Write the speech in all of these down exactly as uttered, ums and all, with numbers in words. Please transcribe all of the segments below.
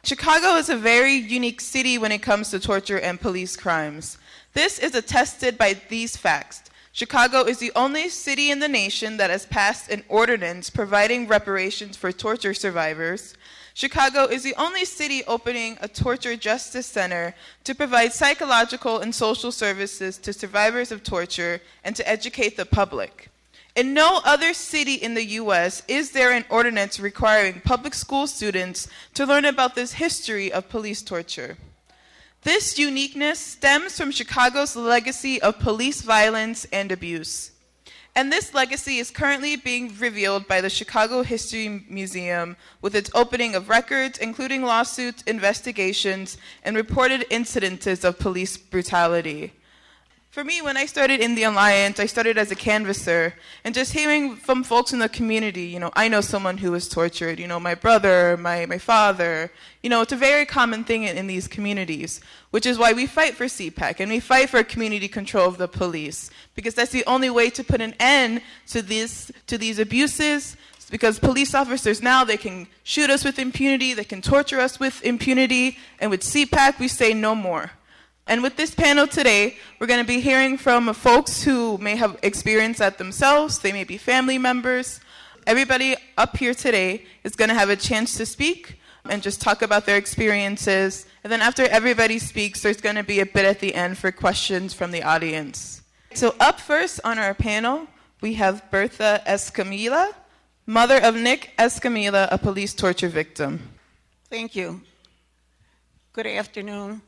Chicago is a very unique city when it comes to torture and police crimes. This is attested by these facts. Chicago is the only city in the nation that has passed an ordinance providing reparations for torture survivors. Chicago is the only city opening a torture justice center to provide psychological and social services to survivors of torture and to educate the public. In no other city in the U S is there an ordinance requiring public school students to learn about this history of police torture. This uniqueness stems from Chicago's legacy of police violence and abuse. And this legacy is currently being revealed by the Chicago History Museum with its opening of records, including lawsuits, investigations, and reported incidences of police brutality. For me, when I started in the Alliance, I started as a canvasser, and just hearing from folks in the community, you know, I know someone who was tortured, you know, my brother, my, my father, you know, it's a very common thing in, in these communities, which is why we fight for C PAC, and we fight for community control of the police, because that's the only way to put an end to this, to these abuses, because police officers now, they can shoot us with impunity, they can torture us with impunity, and with C PAC, we say no more. And with this panel today, we're going to be hearing from folks who may have experienced that themselves. They may be family members. Everybody up here today is going to have a chance to speak and just talk about their experiences. And then after everybody speaks, there's going to be a bit at the end for questions from the audience. So up first on our panel, we have Bertha Escamilla, mother of Nick Escamilla, a police torture victim. Thank you. Good afternoon.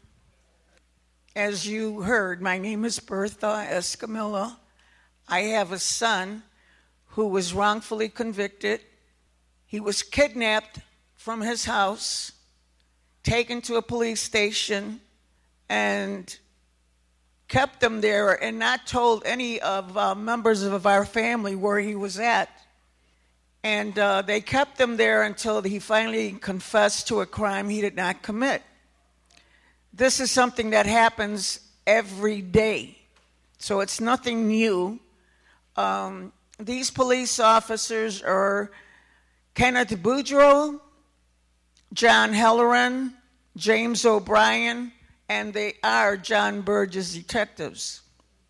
As you heard, my name is Bertha Escamilla. I have a son who was wrongfully convicted. He was kidnapped from his house, taken to a police station, and kept him there and not told any of uh, members of our family where he was at. And uh, they kept him there until he finally confessed to a crime he did not commit. This is something that happens every day, so it's nothing new. Um, these police officers are Kenneth Boudreaux, John Helleran, James O'Brien, and they are John Burgess detectives.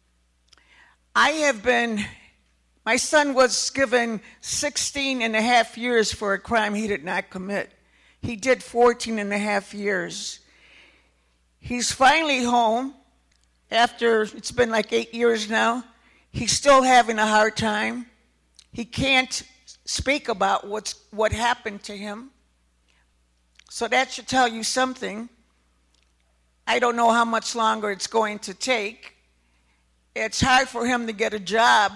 I have been, my son was given sixteen and a half years for a crime he did not commit. He did fourteen and a half years. He's finally home after, it's been like eight years now. He's still having a hard time. He can't speak about what's what happened to him. So that should tell you something. I don't know how much longer it's going to take. It's hard for him to get a job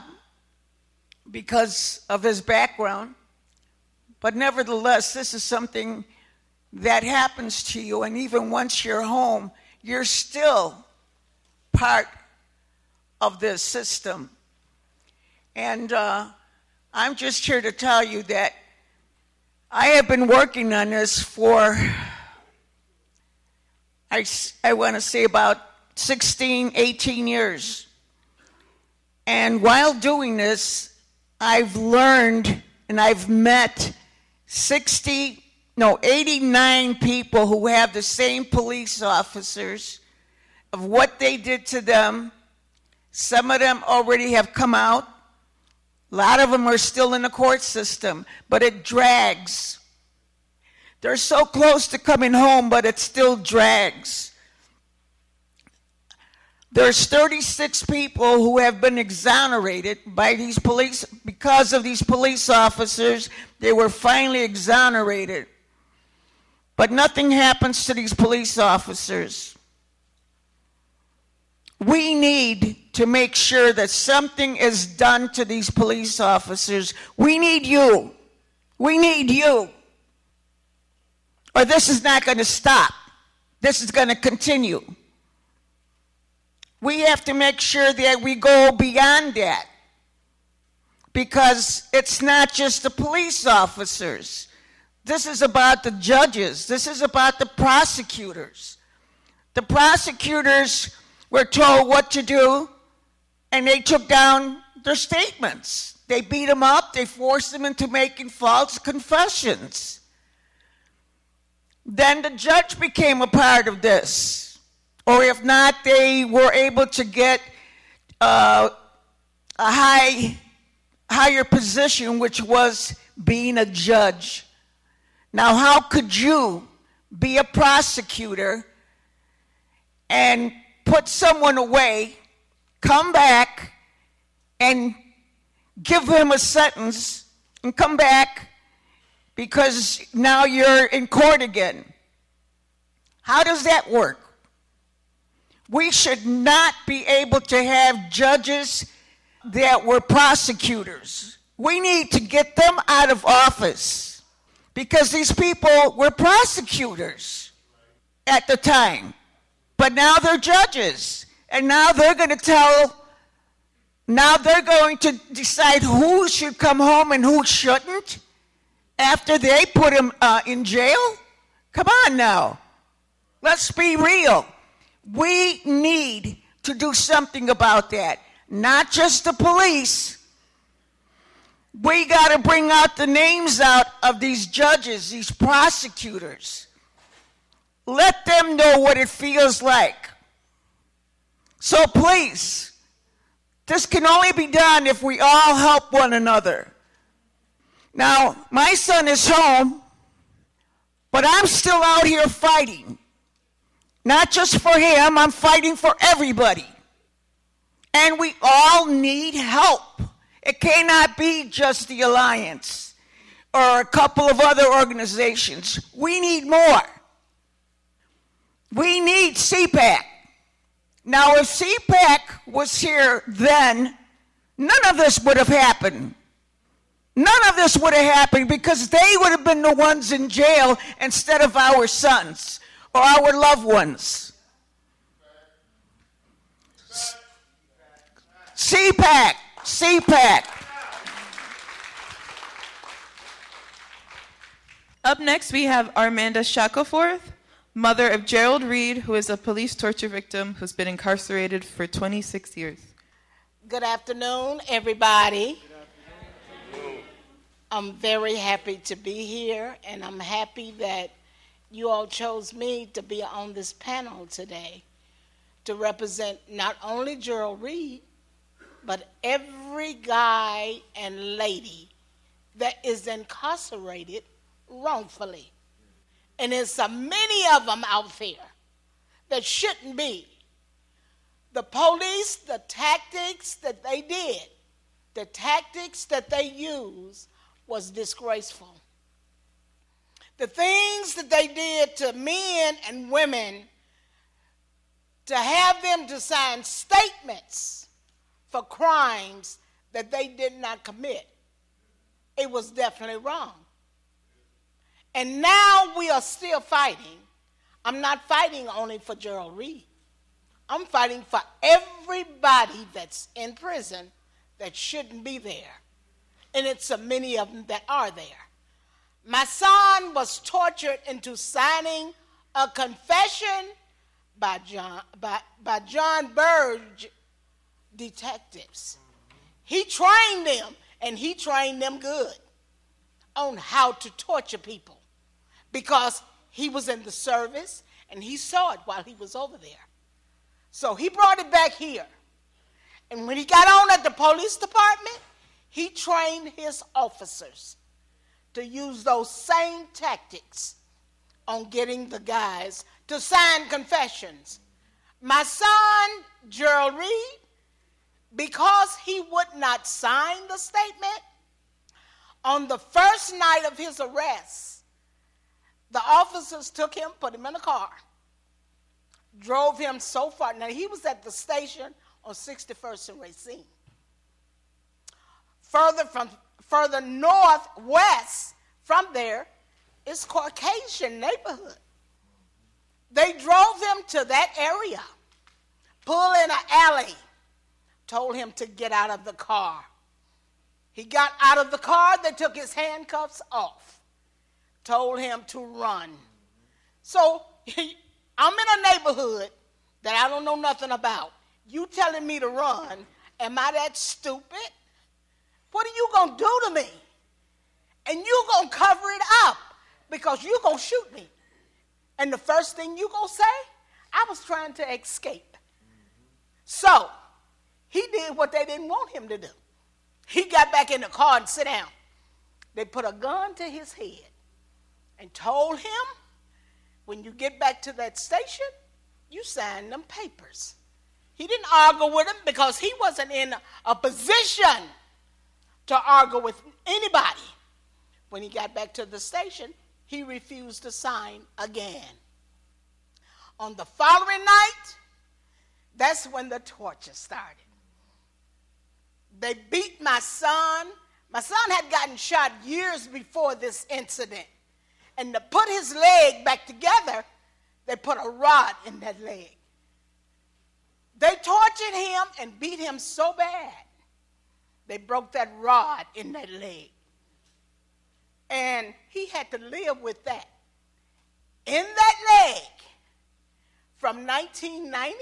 because of his background. But nevertheless, this is something that happens to you, and even once you're home, you're still part of this system. And uh, I'm just here to tell you that I have been working on this for, I, I want to say about sixteen, eighteen years. And while doing this, I've learned and I've met sixty No, eighty-nine people who have the same police officers of what they did to them. Some of them already have come out. A lot of them are still in the court system, but it drags. They're so close to coming home, but it still drags. There's thirty-six people who have been exonerated by these police, because of these police officers. They were finally exonerated. But nothing happens to these police officers. We need to make sure that something is done to these police officers. We need you. We need you. Or this is not going to stop. This is going to continue. We have to make sure that we go beyond that. Because it's not just the police officers. This is about the judges. This is about the prosecutors. The prosecutors were told what to do, and they took down their statements. They beat them up. They forced them into making false confessions. then the judge became a part of this. Or if not, they were able to get uh, a high, higher position, which was being a judge. Now, how could you be a prosecutor and put someone away, come back, and give him a sentence, and come back because now you're in court again? How does that work? We should not be able to have judges that were prosecutors. We need to get them out of office because these people were prosecutors at the time. But now they're judges. And now they're going to tell, now they're going to decide who should come home and who shouldn't after they put him uh, in jail? Come on now. Let's be real. We need to do something about that. Not just the police. We got to bring out the names out of these judges, these prosecutors. Let them know what it feels like. So please, this can only be done if we all help one another. Now, my son is home, but I'm still out here fighting. Not just for him, I'm fighting for everybody. And we all need help. It cannot be just the Alliance or a couple of other organizations. We need more. We need C PAC. Now, if C PAC was here then, none of this would have happened. None of this would have happened because they would have been the ones in jail instead of our sons or our loved ones. C PAC, C PAC. Up next, we have Armanda Shackelforth, mother of Gerald Reed, who is a police torture victim who's been incarcerated for twenty-six years. Good afternoon, everybody. Good afternoon. I'm very happy to be here, and I'm happy that you all chose me to be on this panel today to represent not only Gerald Reed, but every guy and lady that is incarcerated wrongfully. And there's so many of them out there that shouldn't be. The police, the tactics that they did, the tactics that they used was disgraceful. The things that they did to men and women, to have them to sign statements for crimes that they did not commit, it was definitely wrong. And now we are still fighting. I'm not fighting only for Gerald Reed. I'm fighting for everybody that's in prison that shouldn't be there. And it's so many of them that are there. My son was tortured into signing a confession by John, by, by John Burge detectives. He trained them, and he trained them good on how to torture people because he was in the service and he saw it while he was over there. So he brought it back here. And when he got on at the police department, he trained his officers to use those same tactics on getting the guys to sign confessions. My son, Gerald Reed, because he would not sign the statement, on the first night of his arrest, the officers took him, put him in a car, drove him so far. Now, he was at the station on sixty-first and Racine. Further from further northwest from there is Caucasian neighborhood. They drove him to that area, pulled in an alley, told him to get out of the car. He got out of the car, they took his handcuffs off, told him to run. So he, I'm in a neighborhood that I don't know nothing about. You telling me to run, am I that stupid? What are you going to do to me? And you going to cover it up because you going to shoot me. And the first thing you gonna say, I was trying to escape. So he did what they didn't want him to do. He got back in the car and sit down. They put a gun to his head and told him, when you get back to that station, you sign them papers. He didn't argue with him because he wasn't in a position to argue with anybody. When he got back to the station, he refused to sign again. On the following night, that's when the torture started. They beat my son. My son had gotten shot years before this incident. And to put his leg back together, they put a rod in that leg. They tortured him and beat him so bad, they broke that rod in that leg. And he had to live with that. In that leg, from nineteen ninety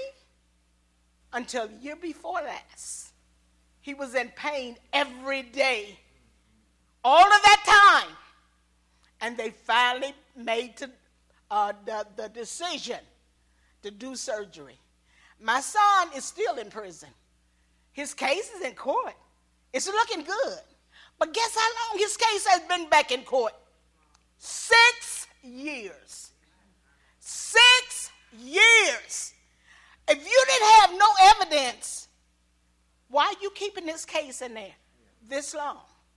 until the year before last, he was in pain every day. All of that time. And they finally made to, uh, the, the decision to do surgery. My son is still in prison. His case is in court. It's looking good. But guess how long his case has been back in court? Six years. Six years. If you didn't have no evidence, why are you keeping this case in there this long?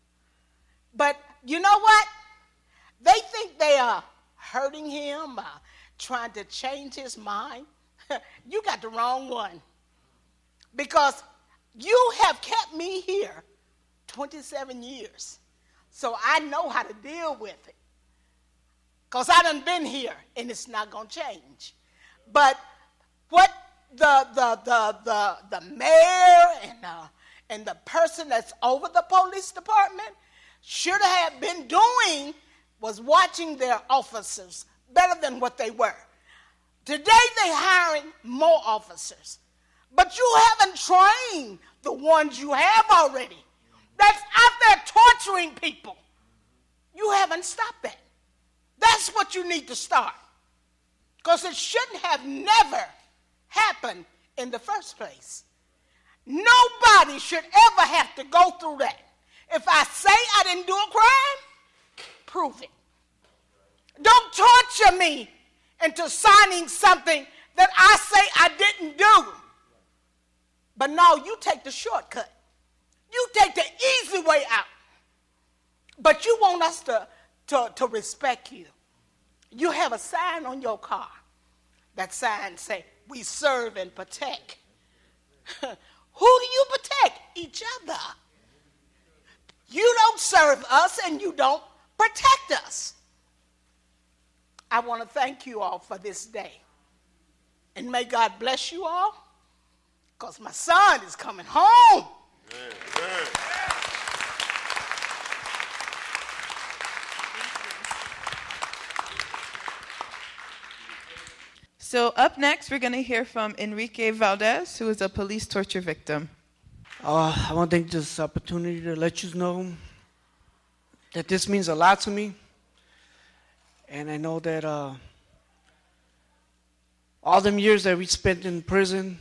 But you know what? They think they are hurting him, uh, trying to change his mind. You got the wrong one. Because you have kept me here twenty-seven years. So I know how to deal with it. Because I done been here, and it's not going to change. But what the the the the, the mayor and, uh, and the person that's over the police department should have been doing was watching their officers better than what they were. Today they're hiring more officers. But you haven't trained the ones you have already. That's out there torturing people. You haven't stopped that. That's what you need to start. Because it shouldn't have never happened in the first place. Nobody should ever have to go through that. If I say I didn't do a crime, prove it. Don't torture me into signing something that I say I didn't do. But no, you take the shortcut. You take the easy way out. But you want us to, to, to respect you. You have a sign on your car. That sign say, we serve and protect. Who do you protect? Each other. You don't serve us and you don't protect us. I want to thank you all for this day. And may God bless you all, because my son is coming home. Amen. So up next, we're going to hear from Enrique Valdez, who is a police torture victim. Uh, I want to take this opportunity to let you know that this means a lot to me. And I know that uh, all them years that we spent in prison,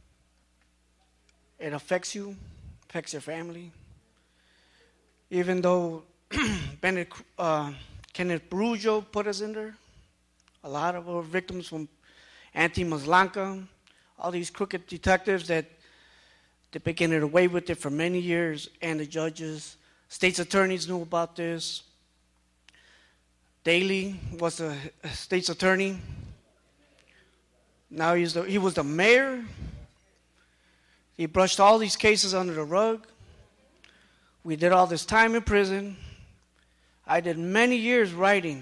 it affects you, affects your family. Even though Bennett, uh, Kenneth Brujo put us in there, a lot of our victims from Anthony Maslanka, all these crooked detectives that they've been getting away with it for many years, and the judges, state's attorneys knew about this. Daley was the state's attorney. Now he's the, he was the mayor. He brushed all these cases under the rug. We did all this time in prison. I did many years writing.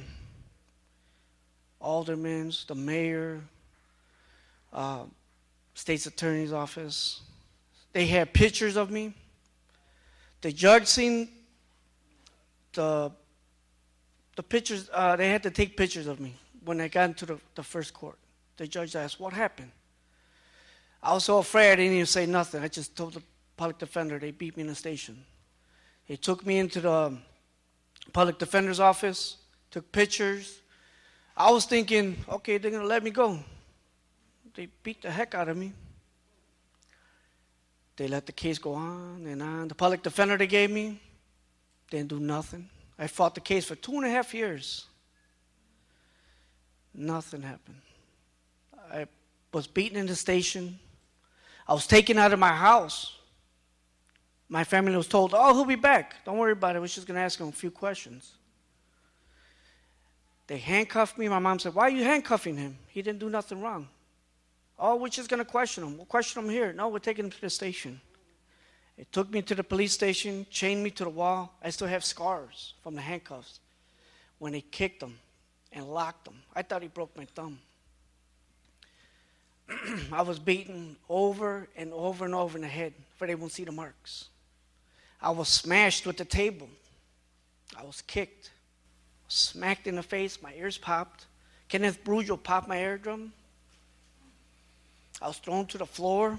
Aldermen's, the mayor, uh, state's attorney's office. They had pictures of me. The judge seen the the pictures. Uh, they had to take pictures of me when I got into the, the first court. The judge asked, "What happened?" I was so afraid I didn't even say nothing. I just told the public defender they beat me in the station. He took me into the public defender's office, took pictures. I was thinking, okay, they're going to let me go. They beat the heck out of me. They let the case go on and on. The public defender they gave me didn't do nothing. I fought the case for two and a half years. Nothing happened. I was beaten in the station. I was taken out of my house. My family was told, oh, he'll be back. Don't worry about it. We're just going to ask him a few questions. They handcuffed me. My mom said, why are you handcuffing him? He didn't do nothing wrong. Oh, we're just going to question him. We'll question him here. No, we're taking him to the station. They took me to the police station, chained me to the wall. I still have scars from the handcuffs when they kicked him and locked him. I thought he broke my thumb. I was beaten over and over and over in the head, for they won't see the marks. I was smashed with the table. I was kicked, smacked in the face. My ears popped. Kenneth Brujo popped my eardrum. I was thrown to the floor.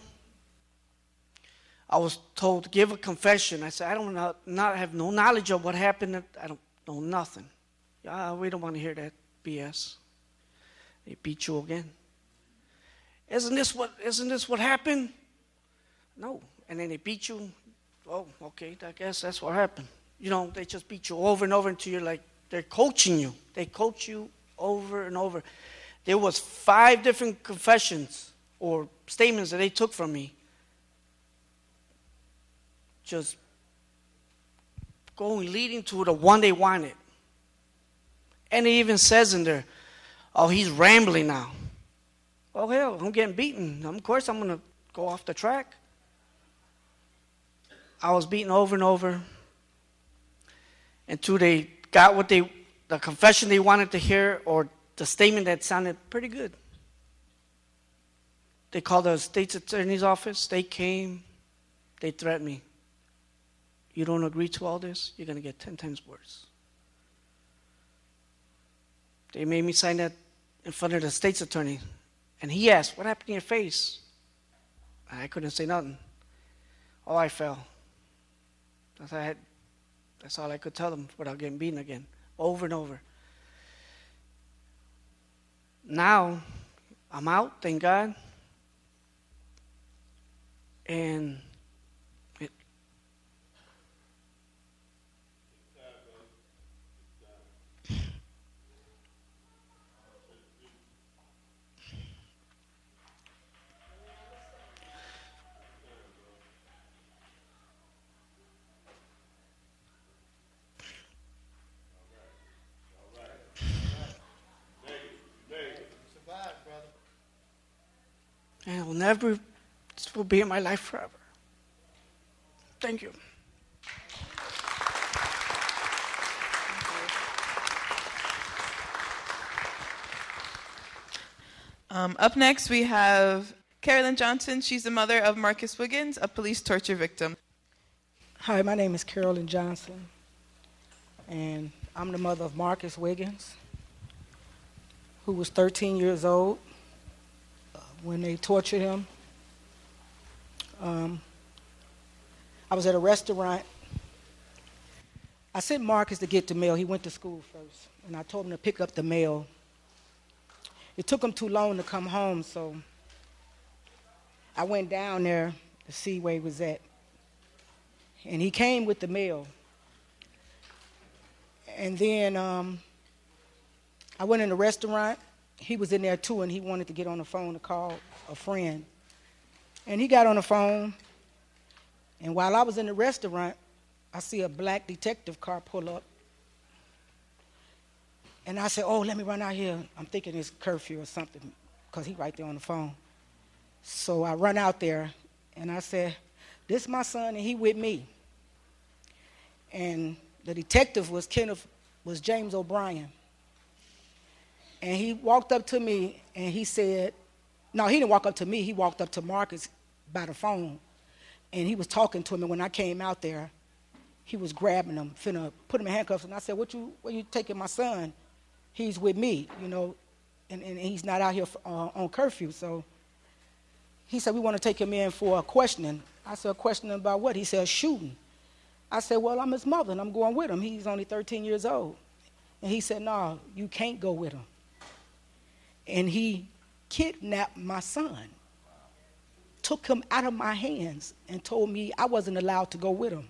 I was told to give a confession. I said, I don't know, not have no knowledge of what happened. I don't know nothing. Yeah, we don't want to hear that B S. They beat you again. Isn't this what? Isn't this what happened? No. And then they beat you. Oh, okay. I guess that's what happened. You know, they just beat you over and over until you're like they're coaching you. They coach you over and over. There was five different confessions or statements that they took from me. Just going, leading to the one they wanted. And it even says in there, oh, he's rambling now. Oh, hell, I'm getting beaten. Of course, I'm going to go off the track. I was beaten over and over until they got what they, the confession they wanted to hear or the statement that sounded pretty good. They called the state's attorney's office. They came. They threatened me. You don't agree to all this, you're going to get ten times worse. They made me sign that in front of the state's attorney. And he asked, what happened to your face? And I couldn't say nothing. Oh, I fell. That's, I had, that's all I could tell them without getting beaten again, over and over. Now, I'm out, thank God. And it, and it will never, this will be in my life forever. Thank you. Um, up next, we have Carolyn Johnson. She's the mother of Marcus Wiggins, a police torture victim. Hi, my name is Carolyn Johnson, and I'm the mother of Marcus Wiggins, who was thirteen years old uh, when they tortured him. Um, I was at a restaurant. I sent Marcus to get the mail. He went to school first, and I told him to pick up the mail. It took him too long to come home, so I went down there to see where he was at. And he came with the mail. And then um, I went in the restaurant. He was in there too, and he wanted to get on the phone to call a friend. And he got on the phone, and while I was in the restaurant, I see a black detective car pull up. And I said, oh, let me run out here. I'm thinking it's curfew or something, because he's right there on the phone. So I run out there, and I said, this is my son, and he with me. And the detective was Kenneth, was James O'Brien. And he walked up to me, and he said, no, he didn't walk up to me. He walked up to Marcus by the phone, and he was talking to him. And when I came out there, he was grabbing him, finna put him in handcuffs. And I said, what you, where you taking my son? He's with me, you know, and, and he's not out here for, uh, on curfew. So he said, we want to take him in for a questioning. I said, a questioning about what? He said, shooting. I said, well, I'm his mother, and I'm going with him. He's only thirteen years old. And he said, no, you can't go with him. and he kidnapped my son, took him out of my hands, and told me I wasn't allowed to go with him.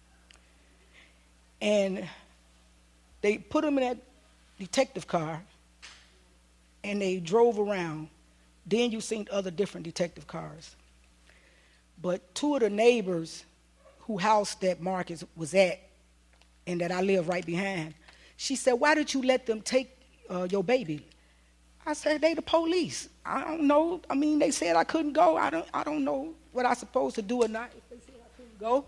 And they put him in that detective car, and they drove around. Then you seen other different detective cars. But two of the neighbors who house that Marcus was at and that I live right behind, she said, why did you let them take uh, your baby? I said, they the police. I don't know. I mean, they said I couldn't go. I don't I don't know what I supposed to do or not if they said I couldn't go.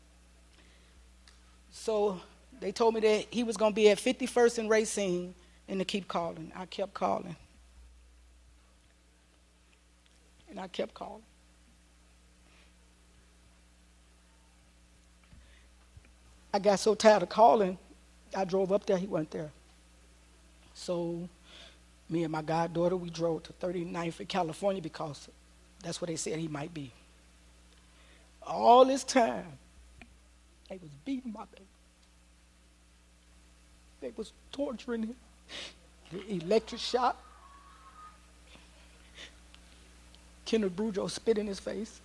So they told me that he was going to be at fifty-first and Racine and to keep calling. I kept calling. And I kept calling. I got so tired of calling, I drove up there. He wasn't there. So me and my goddaughter, we drove to thirty-ninth in California because that's where they said he might be. All this time, they was beating my baby. They was torturing him. The electric shock. Kenneth Boudreaux spit in his face.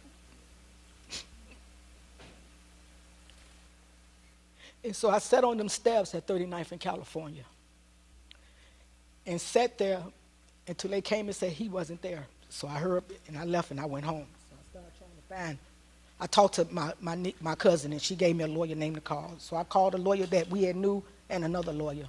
And so I sat on them steps at thirty-ninth in California and sat there until they came and said he wasn't there. So I hurried and I left and I went home. So I started trying to find. I talked to my, my, my cousin, and she gave me a lawyer name to call. So I called a lawyer that we had knew and another lawyer.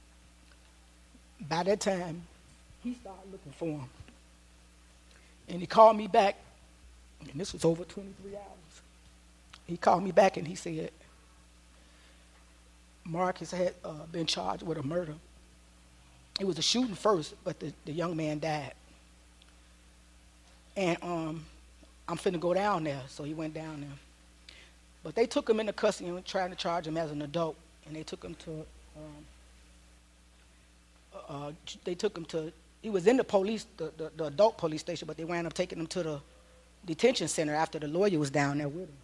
By that time, he started looking for him. And he called me back, and this was over twenty-three hours. He called me back and he said, Marcus had uh, been charged with a murder. It was a shooting first, but the, the young man died. And um, I'm finna go down there, so he went down there. But they took him into custody and were trying to charge him as an adult, and they took him to, um, uh, they took him to, he was in the police, the, the, the adult police station, but they wound up taking him to the detention center after the lawyer was down there with him.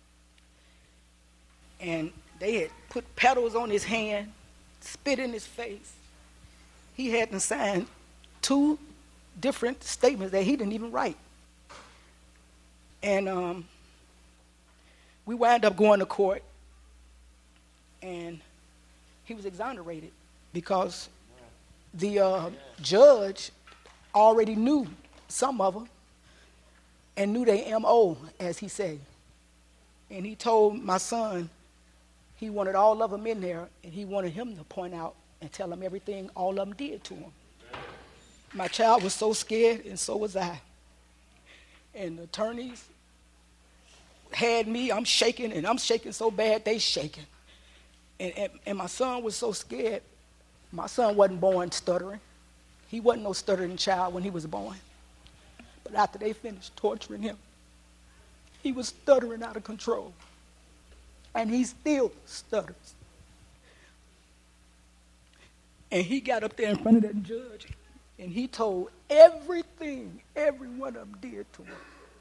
And they had put petals on his hand, spit in his face. He had to sign two different statements that he didn't even write. And um, we wound up going to court, and he was exonerated because the uh, judge already knew some of them and knew their M O, as he said. And he told my son he wanted all of them in there, and he wanted him to point out and tell him everything all of them did to him. My child was so scared, and so was I. And the attorneys had me, I'm shaking, and I'm shaking so bad, they shaking. And, and, and my son was so scared. My son wasn't born stuttering. He wasn't no stuttering child when he was born. But after they finished torturing him, he was stuttering out of control. And he still stutters. And he got up there in front of that judge, and he told everything every one of them did to him.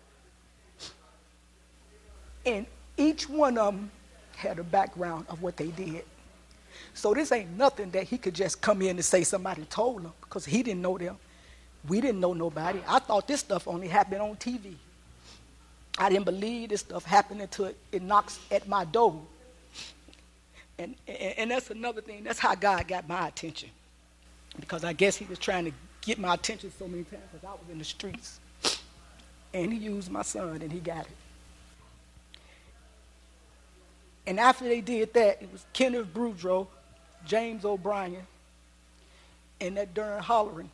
And each one of them had a background of what they did. So this ain't nothing that he could just come in and say somebody told him, because he didn't know them. We didn't know nobody. I thought this stuff only happened on T V. I didn't believe this stuff happened until it, it knocks at my door. And, and, and that's another thing. That's how God got my attention. Because I guess he was trying to get my attention so many times because I was in the streets. And he used my son, and he got it. And after they did that, it was Kenneth Boudreaux, James O'Brien, and that darn Hollering.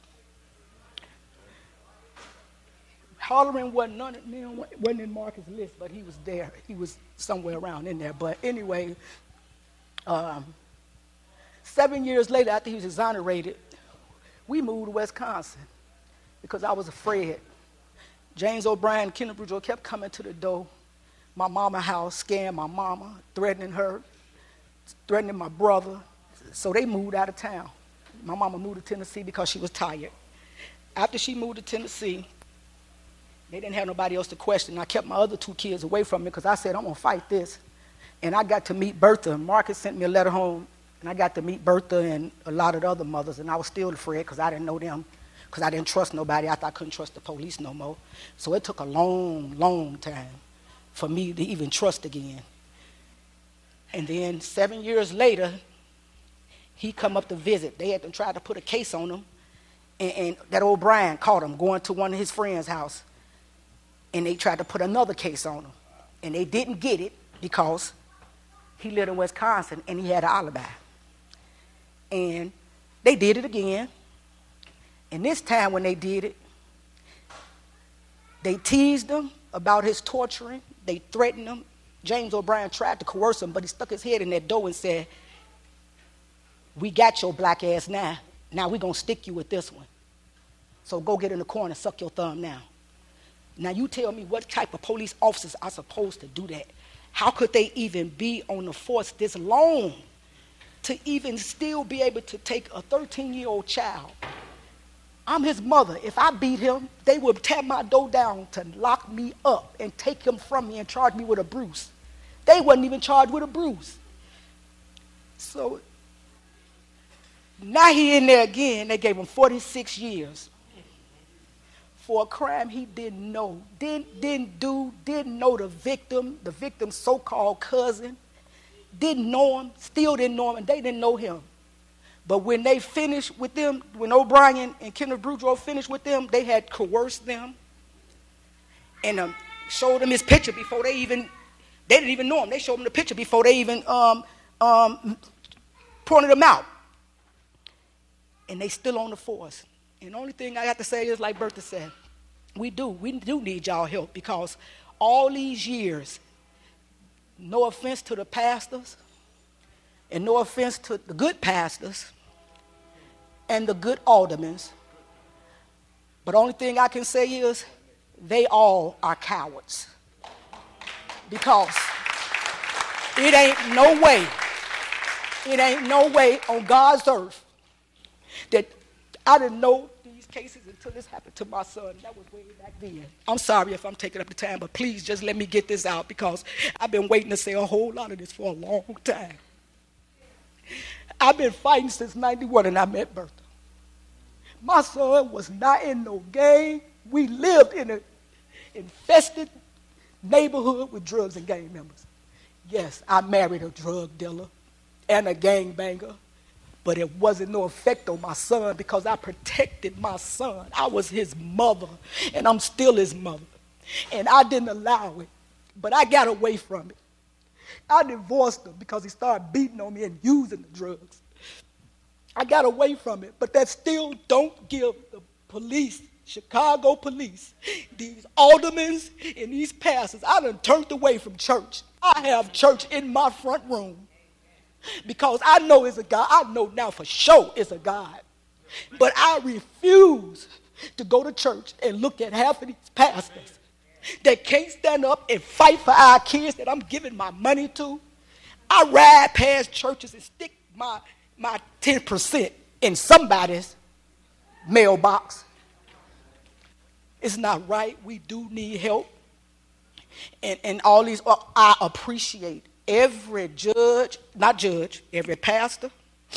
Hollering wasn't, none of, man, wasn't in Marcus' list, but he was there. He was somewhere around in there. But anyway, um, seven years later, after he was exonerated, we moved to Wisconsin because I was afraid. James O'Brien and Kenneth Boudreaux kept coming to the door, my mama's house, scaring my mama, threatening her, threatening my brother. So they moved out of town. My mama moved to Tennessee because she was tired. After she moved to Tennessee, they didn't have nobody else to question. I kept my other two kids away from me because I said, I'm going to fight this. And I got to meet Bertha. Marcus sent me a letter home, and I got to meet Bertha and a lot of the other mothers, and I was still afraid because I didn't know them. because I didn't trust nobody after I couldn't trust the police no more. So it took a long, long time for me to even trust again. And then seven years later, he come up to visit. They had to try to put a case on him, and, and that old Brian caught him going to one of his friends' house, and they tried to put another case on him, and they didn't get it because he lived in Wisconsin and he had an alibi. And they did it again, and this time when they did it, they teased him about his torturing. They threatened him. James O'Brien tried to coerce him, but he stuck his head in that door and said, "We got your black ass now. Now we're going to stick you with this one. So go get in the corner and suck your thumb now." Now you tell me what type of police officers are supposed to do that. How could they even be on the force this long to even still be able to take a thirteen-year-old child? I'm his mother. If I beat him, they would tear my door down to lock me up and take him from me and charge me with a bruise. They wasn't even charged with a bruise. So now he in there again. They gave him forty-six years for a crime he didn't know, didn't, didn't do, didn't know the victim, the victim's so-called cousin, didn't know him, still didn't know him, and they didn't know him. But when they finished with them, when O'Brien and Kenneth Boudreaux finished with them, they had coerced them and um, showed them his picture before they even, they didn't even know him. They showed him the picture before they even um, um, pointed him out. And they still on the force. And the only thing I got to say is, like Bertha said, we do, we do need y'all help, because all these years, no offense to the pastors, and no offense to the good pastors and the good aldermen, but the only thing I can say is they all are cowards. Because it ain't no way, it ain't no way on God's earth that I didn't know these cases until this happened to my son. That was way back then. I'm sorry if I'm taking up the time, but please just let me get this out, because I've been waiting to say a whole lot of this for a long time. I've been fighting since ninety-one, and I met Bertha. My son was not in no gang. We lived in an infested neighborhood with drugs and gang members. Yes, I married a drug dealer and a gangbanger, but it wasn't no effect on my son because I protected my son. I was his mother, and I'm still his mother. And I didn't allow it, but I got away from it. I divorced him because he started beating on me and using the drugs. I got away from it, but that still don't give the police, Chicago police, these aldermen and these pastors. I done turned away from church. I have church in my front room because I know it's a God. I know now for sure it's a God. But I refuse to go to church and look at half of these pastors that can't stand up and fight for our kids that I'm giving my money to. I ride past churches and stick my, my ten percent in somebody's mailbox. It's not right. We do need help. And, and all these, I appreciate every judge, not judge, every pastor,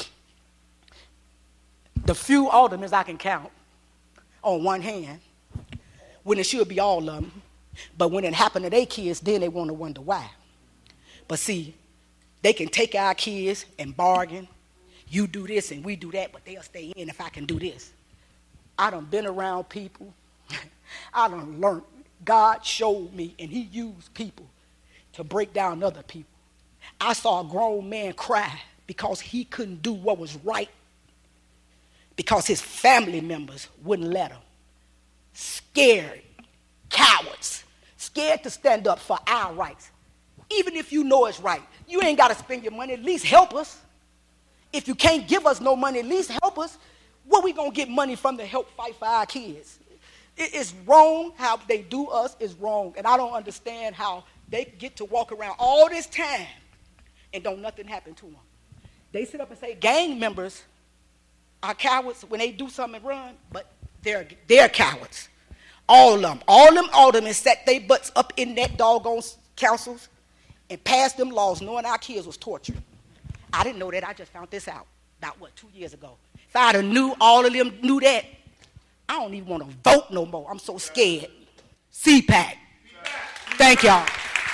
the few aldermen I can count on one hand, when it should be all of them. But when it happened to their kids, then they want to wonder why. But see, they can take our kids and bargain. You do this and we do that, but they'll stay in if I can do this. I done been around people. I done learned. God showed me, and he used people to break down other people. I saw a grown man cry because he couldn't do what was right because his family members wouldn't let him. Scared, cowards, scared to stand up for our rights. Even if you know it's right, you ain't got to spend your money. At least help us. If you can't give us no money, at least help us. Where we going to get money from to help fight for our kids? It's wrong how they do us is wrong. And I don't understand how they get to walk around all this time and don't nothing happen to them. They sit up and say gang members are cowards when they do something and run, but they're, they're cowards. All of them. All them aldermen set their butts up in that doggone councils and passed them laws knowing our kids was tortured. I didn't know that. I just found this out about, what, two years ago. If I'd have knew all of them knew that, I don't even want to vote no more. I'm so scared. C PAC. Thank y'all.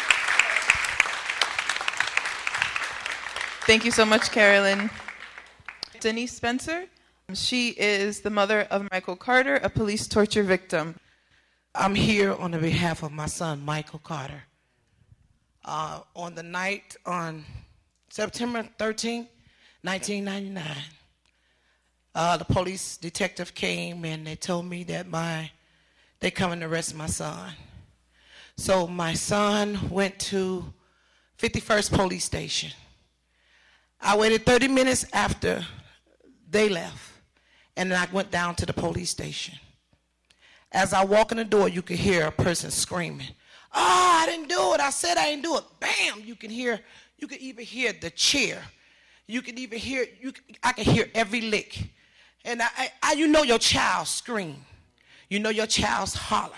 Thank you so much, Carolyn. Denise Spencer. She is the mother of Michael Carter, a police torture victim. I'm here on the behalf of my son, Michael Carter. Uh, on the night on September thirteenth, nineteen ninety-nine, uh, the police detective came and they told me that my they come and arrest my son. So my son went to fifty-first Police Station. I waited thirty minutes after they left, and then I went down to the police station. As I walk in the door, you could hear a person screaming, "Oh, I didn't do it. I said I didn't do it." Bam! You can hear, you could even hear the chair. You could even hear, you, I could hear every lick. And I, I, I, you know your child scream. You know your child's holler.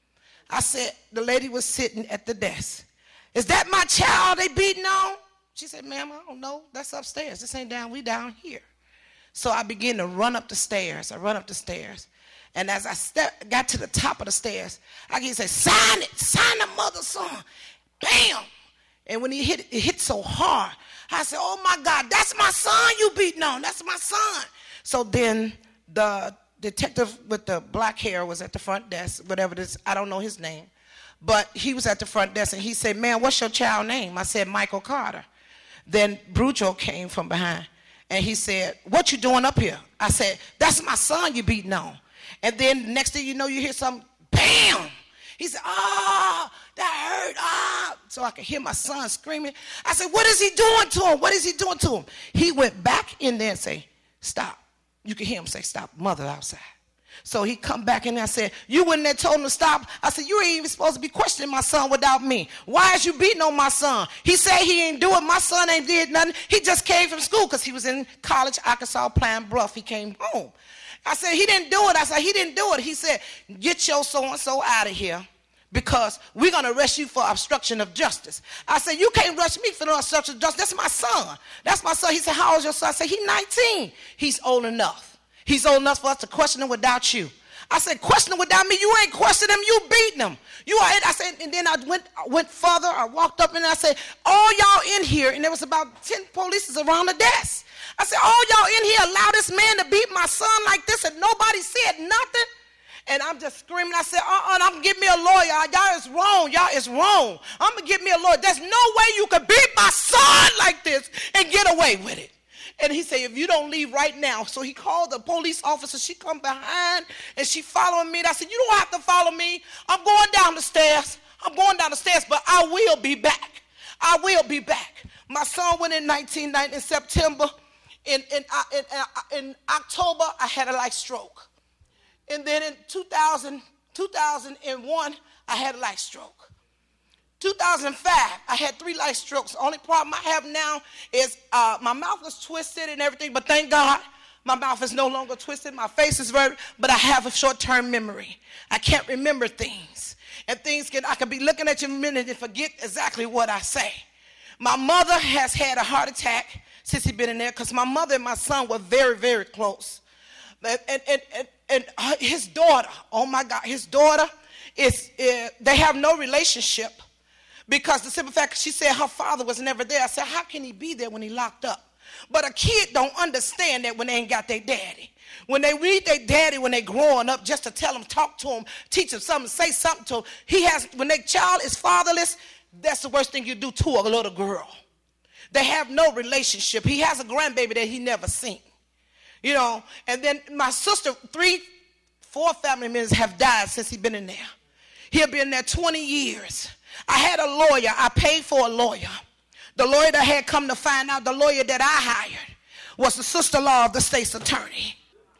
I said, the lady was sitting at the desk. "Is that my child they beating on?" She said, "Ma'am, I don't know. That's upstairs. This ain't down. We down here." So I began to run up the stairs. I run up the stairs. And as I step, got to the top of the stairs, I can say, "Sign it. Sign the mother's son." Bam. And when he hit it, it hit so hard, I said, "Oh, my God, that's my son you beating on. That's my son." So then the detective with the black hair was at the front desk, whatever this, I don't know his name. But he was at the front desk, and he said, "Man, what's your child name?" I said, "Michael Carter." Then Brujo came from behind, and he said, "What you doing up here?" I said, "That's my son you beating on." And then next thing you know, you hear something, bam! He said, "Ah, oh, that hurt, ah." So I could hear my son screaming. I said, "What is he doing to him? What is he doing to him?" He went back in there and say, "Stop." You could hear him say, "Stop, mother outside." So he come back in there and said, "You went in there told him to stop." I said, "You ain't even supposed to be questioning my son without me. Why is you beating on my son?" He said he ain't do it. My son ain't did nothing. He just came from school because he was in college, Arkansas, Pine Bluff. He came home. I said, "He didn't do it." I said, "He didn't do it." He said, "Get your so-and-so out of here because we're going to arrest you for obstruction of justice." I said, "You can't arrest me for no obstruction of justice. That's my son. That's my son." He said, "How old is your son?" I said, "He's nineteen. He's old enough. He's old enough for us to question him without you." I said, "Question him without me? You ain't questioning him. You beating him. You are." I said, and then I went I went further. I walked up and I said, "All y'all in here," and there was about ten police around the desk. I said, "All y'all in here allow this man to beat my son like this and nobody said nothing?" And I'm just screaming. I said, uh-uh, I'm going to get me a lawyer. Y'all is wrong. Y'all is wrong. I'm going to get me a lawyer. There's no way you could beat my son like this and get away with it. And he said, "If you don't leave right now." So he called the police officer. She come behind and she following me. And I said, "You don't have to follow me. I'm going down the stairs. I'm going down the stairs, but I will be back. I will be back." My son went in nineteen ninety in September. In, in, in, in October, I had a light stroke. And then in two thousand, two thousand one, I had a light stroke. two thousand five, I had three light strokes. The only problem I have now is uh, my mouth was twisted and everything, but thank God my mouth is no longer twisted. My face is very, but I have a short-term memory. I can't remember things. And things can, I can be looking at you a minute and forget exactly what I say. My mother has had a heart attack since he's been in there because my mother and my son were very, very close. And, and, and, and, and his daughter, oh my God, his daughter, is uh, they have no relationship because the simple fact, she said her father was never there. I said, how can he be there when he locked up? But a kid don't understand that when they ain't got their daddy. When they read their daddy when they growing up just to tell them, talk to them, teach them something, say something to them. He has, when their child is fatherless, that's the worst thing you do to a little girl. They have no relationship. He has a grandbaby that he never seen. You know, and then my sister, three, four family members have died since he's been in there. He'll been there twenty years. I had a lawyer. I paid for a lawyer. The lawyer that had come to find out, the lawyer that I hired was the sister-in-law of the state's attorney.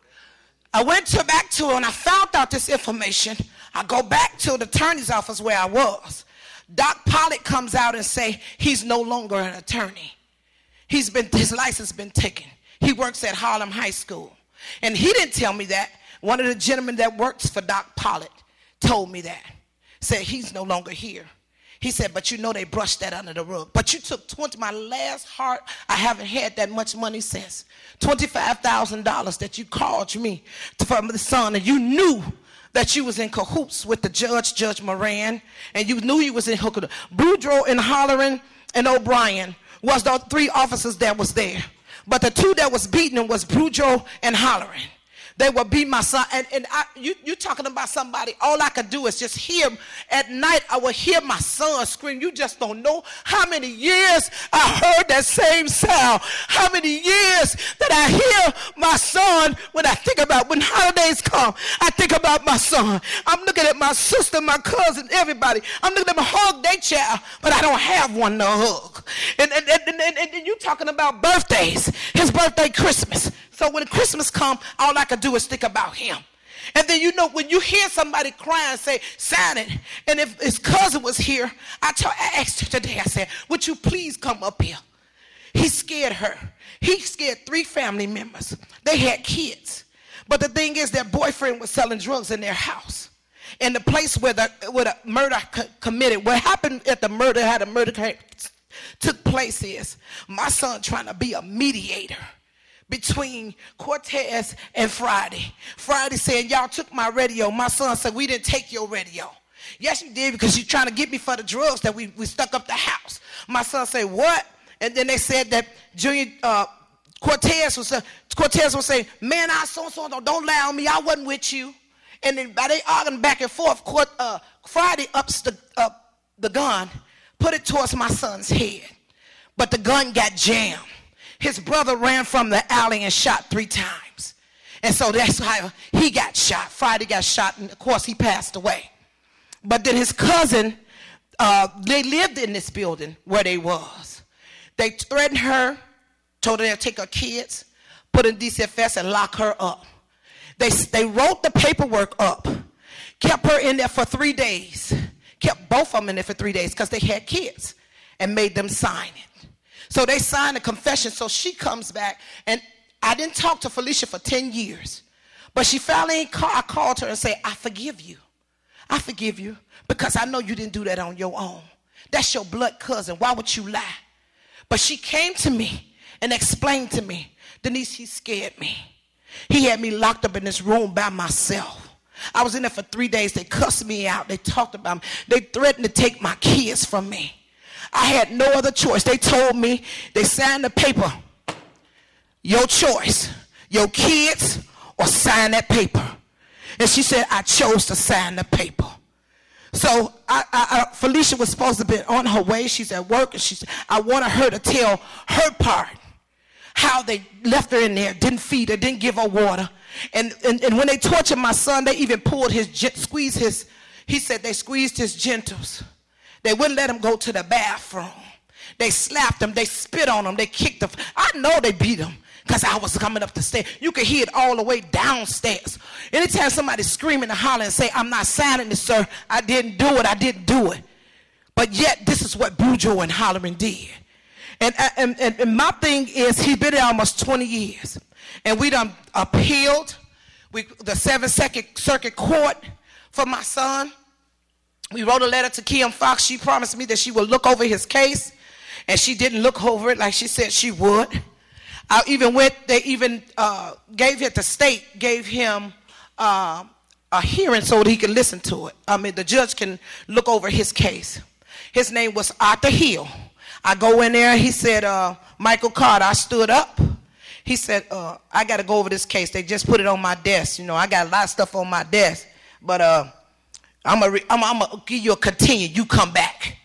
I went to back to her and I found out this information. I go back to the attorney's office where I was. Doc Pollitt comes out and say he's no longer an attorney. He's been, his license been taken. He works at Harlem High School. And he didn't tell me that. One of the gentlemen that works for Doc Pollitt told me that. Said he's no longer here. He said, but you know they brushed that under the rug. But you took twenty, my last heart, I haven't had that much money since. twenty-five thousand dollars that you called me to, from the son, and you knew that you was in cahoots with the judge, Judge Moran, and you knew you was in cahoots. Boudreaux and Holleran and O'Brien was the three officers that was there. But the two that was beating him was Boudreaux and Holleran. They would beat my son. And, and I, you, you talking about somebody, all I could do is just hear, at night I would hear my son scream. You just don't know how many years I heard that same sound. How many years that I hear my son when I think about, when holidays come, I think about my son. I'm looking at my sister, my cousin, everybody. I'm looking at them hug their child, but I don't have one to hug. And, and, and, and, and you talking about birthdays, his birthday, Christmas. So when Christmas comes, all I could do is think about him. And then, you know, when you hear somebody crying, say, sign it. And if his cousin was here, I, told, I asked her today, I said, would you please come up here? He scared her. He scared three family members. They had kids. But the thing is, their boyfriend was selling drugs in their house. And the place where the, where the murder co- committed, what happened at the murder, how the murder came, took place is, my son trying to be a mediator between Cortez and Friday. Friday said, y'all took my radio. My son said, we didn't take your radio. Yes, you did, because you're trying to get me for the drugs that we, we stuck up the house. My son said, what? And then they said that Junior uh, Cortez was uh, Cortez was saying, man, I so so don't, don't lie on me. I wasn't with you. And then by they arguing back and forth, Court, uh, Friday ups the, up the gun, put it towards my son's head. But the gun got jammed. His brother ran from the alley and shot three times. And so that's how he got shot. Friday got shot, and of course he passed away. But then his cousin, uh, they lived in this building where they was. They threatened her, told her they'd take her kids, put in D C F S and lock her up. They, they wrote the paperwork up, kept her in there for three days, kept both of them in there for three days because they had kids, and made them sign it. So they signed a confession. So she comes back, and I didn't talk to Felicia for ten years. But she finally call, I called her and said, I forgive you. I forgive you because I know you didn't do that on your own. That's your blood cousin. Why would you lie? But she came to me and explained to me, Denise, he scared me. He had me locked up in this room by myself. I was in there for three days. They cussed me out. They talked about me. They threatened to take my kids from me. I had no other choice. They told me, they signed the paper. Your choice, your kids, or sign that paper. And she said, I chose to sign the paper. So I, I, I, Felicia was supposed to be on her way. She's at work, and she said, I wanted her to tell her part, how they left her in there, didn't feed her, didn't give her water. And, and, and when they tortured my son, they even pulled his, squeezed his, he said they squeezed his genitals. They wouldn't let him go to the bathroom. They slapped him. They spit on him. They kicked him. I know they beat him because I was coming up the stairs. You could hear it all the way downstairs. Anytime somebody screaming and hollering and say, I'm not signing this, sir. I didn't do it. I didn't do it. But yet, this is what Boudreaux and Holleran did. And, and, and, and my thing is, he's been there almost twenty years. And we done appealed we, the seventh Circuit Court for my son. We wrote a letter to Kim Fox. She promised me that she would look over his case, and she didn't look over it like she said she would. I even went, they even uh, gave it, the state gave him uh, a hearing so that he could listen to it. I mean, the judge can look over his case. His name was Arthur Hill. I go in there, he said, uh, Michael Carter. I stood up. He said, uh, I got to go over this case. They just put it on my desk. You know, I got a lot of stuff on my desk, but uh, I'm going I'm to give you a continue. You come back.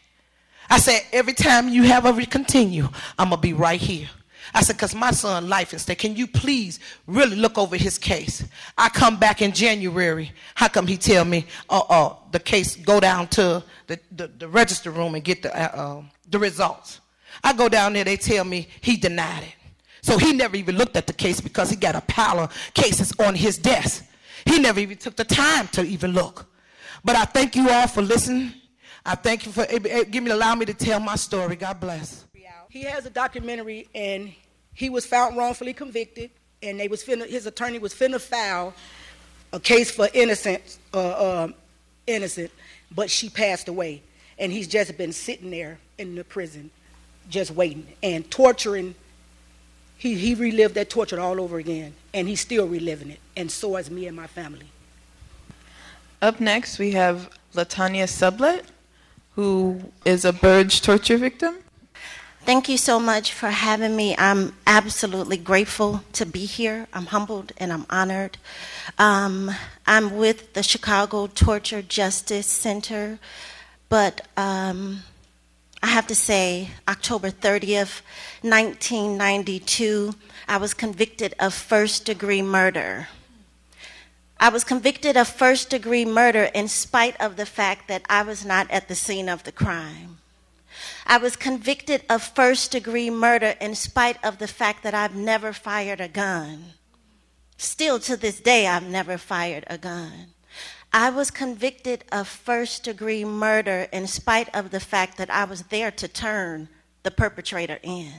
I said, every time you have a re- continue, I'm going to be right here. I said, because my son life is stake. Can you please really look over his case? I come back in January. How come he tell me, uh, uh, the case, go down to the, the, the register room and get the, uh, uh, the results? I go down there, they tell me he denied it. So he never even looked at the case because he got a pile of cases on his desk. He never even took the time to even look. But I thank you all for listening. I thank you for giving me, allow me to tell my story. God bless. He has a documentary, and he was found wrongfully convicted, and they was finna, his attorney was finna file a case for innocent, uh, uh, innocent, but she passed away. and he's just been sitting there in the prison, just waiting and torturing. He, he relived that torture all over again, and he's still reliving it, and so is me and my family. Up next, we have Latanya Sublet, who is a Burge torture victim. Thank you so much for having me. I'm absolutely grateful to be here. I'm humbled and I'm honored. Um, I'm with the Chicago Torture Justice Center, but um, I have to say, October thirtieth, nineteen ninety-two, I was convicted of first-degree murder. I was convicted of first-degree murder in spite of the fact that I was not at the scene of the crime. I was convicted of first-degree murder in spite of the fact that I've never fired a gun. Still to this day, I've never fired a gun. I was convicted of first-degree murder in spite of the fact that I was there to turn the perpetrator in.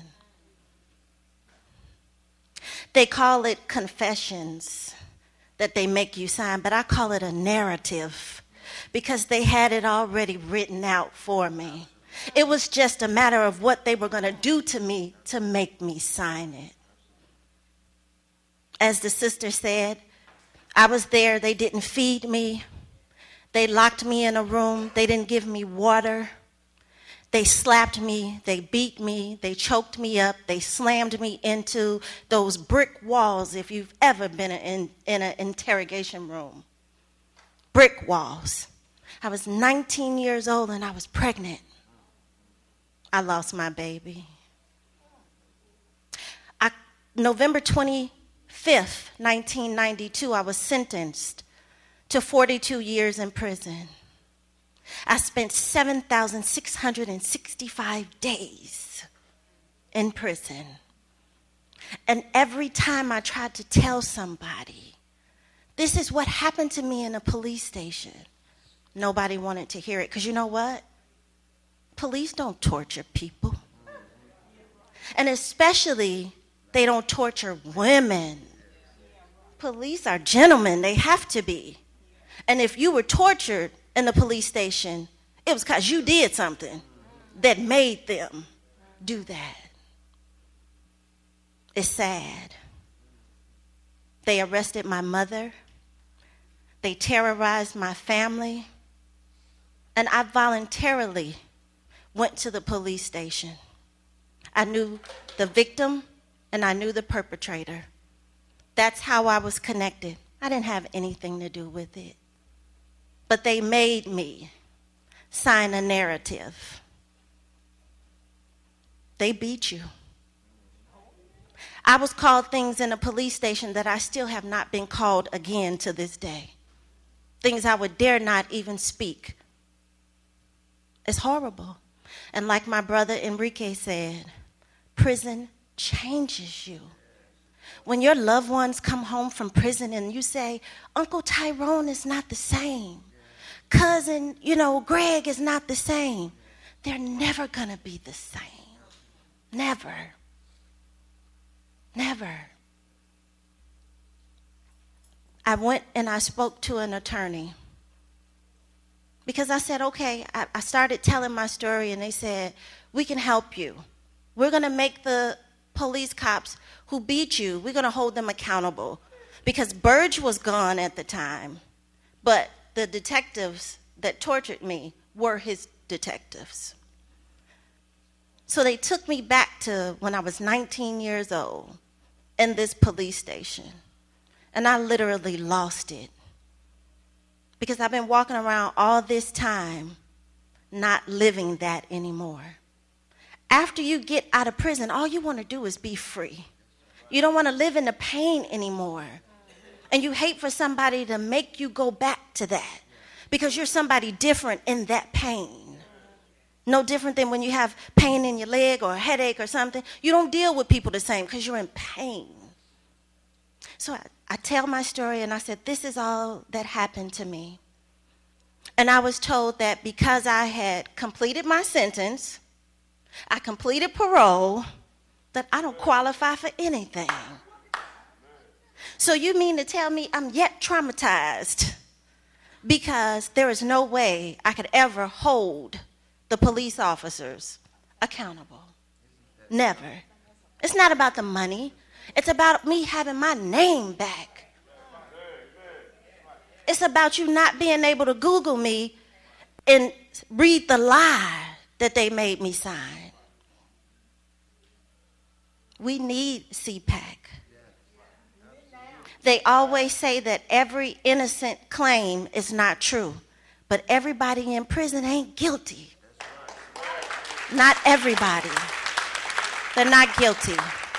They call it confessions that they make you sign, but I call it a narrative because they had it already written out for me. It was just a matter of what they were going to do to me to make me sign it. As the sister said, I was there. They didn't feed me. They locked me in a room. They didn't give me water. They slapped me. They beat me. They choked me up. They slammed me into those brick walls, if you've ever been in, in an interrogation room. Brick walls. I was nineteen years old and I was pregnant. I lost my baby. I, November twenty-fifth, nineteen ninety-two, I was sentenced to forty-two years in prison. I spent seven thousand six hundred sixty-five days in prison. And every time I tried to tell somebody, this is what happened to me in a police station, nobody wanted to hear it. Because you know what? Police don't torture people. And especially, they don't torture women. Police are gentlemen. They have to be. And if you were tortured in the police station, it was because you did something that made them do that. It's sad. They arrested my mother. They terrorized my family. And I voluntarily went to the police station. I knew the victim and I knew the perpetrator. That's how I was connected. I didn't have anything to do with it. But they made me sign a narrative. They beat you. I was called things in a police station that I still have not been called again to this day. Things I would dare not even speak. It's horrible. And like my brother Enrique said, prison changes you. When your loved ones come home from prison and you say, Uncle Tyrone is not the same. Cousin, you know, Greg is not the same. They're never going to be the same. Never. Never. I went and I spoke to an attorney. Because I said, okay, I, I started telling my story and they said, we can help you. We're going to make the police cops who beat you, we're going to hold them accountable. Because Burge was gone at the time, but the detectives that tortured me were his detectives. So they took me back to when I was nineteen years old in this police station. And I literally lost it. Because I've been walking around all this time not living that anymore. After you get out of prison, all you want to do is be free. You don't want to live in the pain anymore. And you hate for somebody to make you go back to that because you're somebody different in that pain. No different than when you have pain in your leg or a headache or something. You don't deal with people the same because you're in pain. So I, I tell my story and I said, this is all that happened to me. And I was told that because I had completed my sentence, I completed parole, that I don't qualify for anything. So you mean to tell me I'm yet traumatized because there is no way I could ever hold the police officers accountable. Never. It's not about the money. It's about me having my name back. It's about you not being able to Google me and read the lie that they made me sign. We need C PAC. They always say that every innocent claim is not true, but everybody in prison ain't guilty. Not everybody. They're not guilty.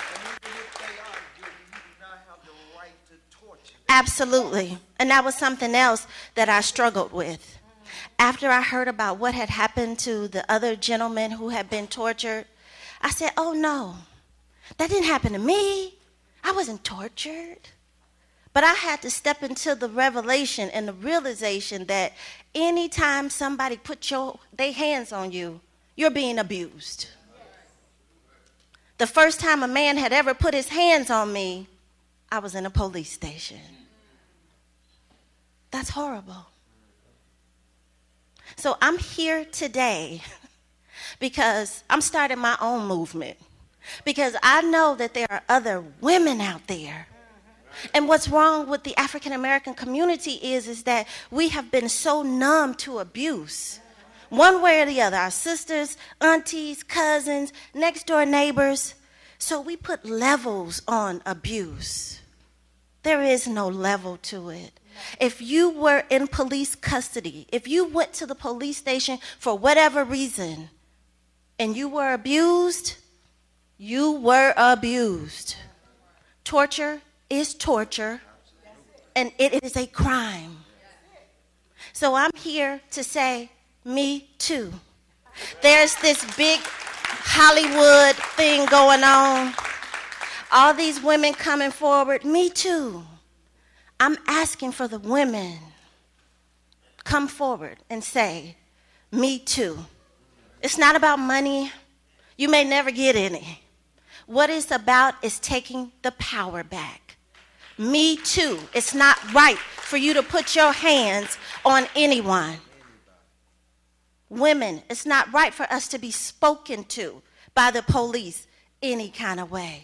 Absolutely. And that was something else that I struggled with. After I heard about what had happened to the other gentlemen who had been tortured, I said, oh no, that didn't happen to me. I wasn't tortured. But I had to step into the revelation and the realization that anytime somebody puts your, their hands on you, you're being abused. The first time a man had ever put his hands on me, I was in a police station. That's horrible. So I'm here today because I'm starting my own movement. Because I know that there are other women out there. And what's wrong with the African American community is, is that we have been so numb to abuse. One way or the other, our sisters, aunties, cousins, next door neighbors. So we put levels on abuse. There is no level to it. If you were in police custody, if you went to the police station for whatever reason, and you were abused, you were abused. Torture is torture, and it is a crime. So I'm here to say, me too. There's this big Hollywood thing going on. All these women coming forward, me too. I'm asking for the women come forward and say, me too. It's not about money. You may never get any. What it's about is taking the power back. Me too. It's not right for you to put your hands on anyone. Women, it's not right for us to be spoken to by the police any kind of way.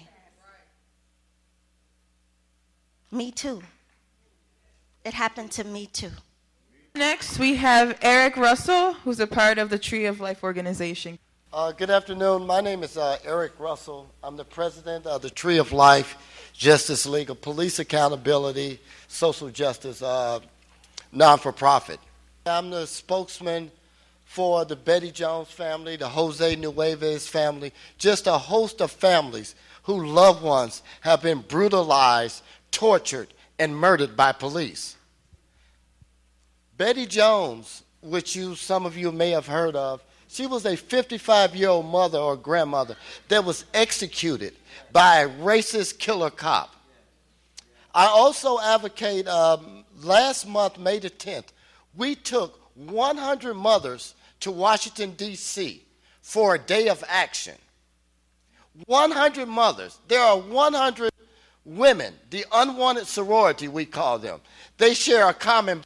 Me too. It happened to me too. Next, we have Eric Russell, who's a part of the Tree of Life organization. Uh, good afternoon. My name is uh, Eric Russell. I'm the president of the Tree of Life Justice League, a police accountability, social justice uh, non-for-profit. I'm the spokesman for the Betty Jones family, the Jose Nueves family, just a host of families whose loved ones have been brutalized, tortured, and murdered by police. Betty Jones, which you, some of you may have heard of, she was a fifty-five-year-old mother or grandmother that was executed by a racist killer cop. I also advocate, um, last month, May the tenth, we took one hundred mothers to Washington, D C for a day of action. one hundred mothers. There are one hundred women, the unwanted sorority, we call them. They share a common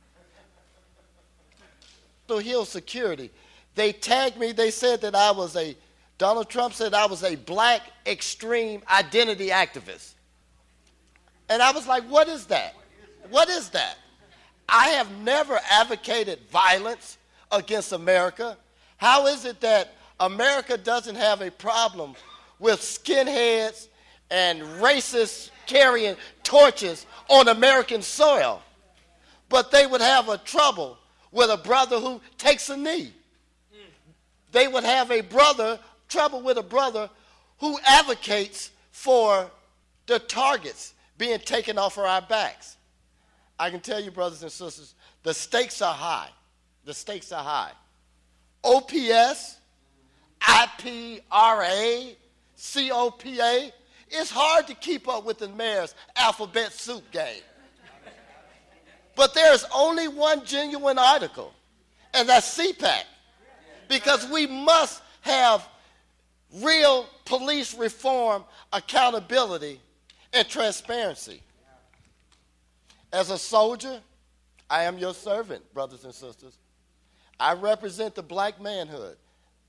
Hill security. They tagged me. They said that I was a, Donald Trump said I was a black extreme identity activist. And I was like, what is that? What is that? I have never advocated violence against America. How is it that America doesn't have a problem with skinheads and racists carrying torches on American soil, but they would have a trouble with a brother who takes a knee? They would have a brother, trouble with a brother who advocates for the targets being taken off of our backs. I can tell you, brothers and sisters, the stakes are high. The stakes are high. O P S, I P R A, C O P A, it's hard to keep up with the mayor's alphabet soup game. But there's only one genuine article, and that's C PAC. Because we must have real police reform, accountability, and transparency. As a soldier, I am your servant, brothers and sisters. I represent the black manhood.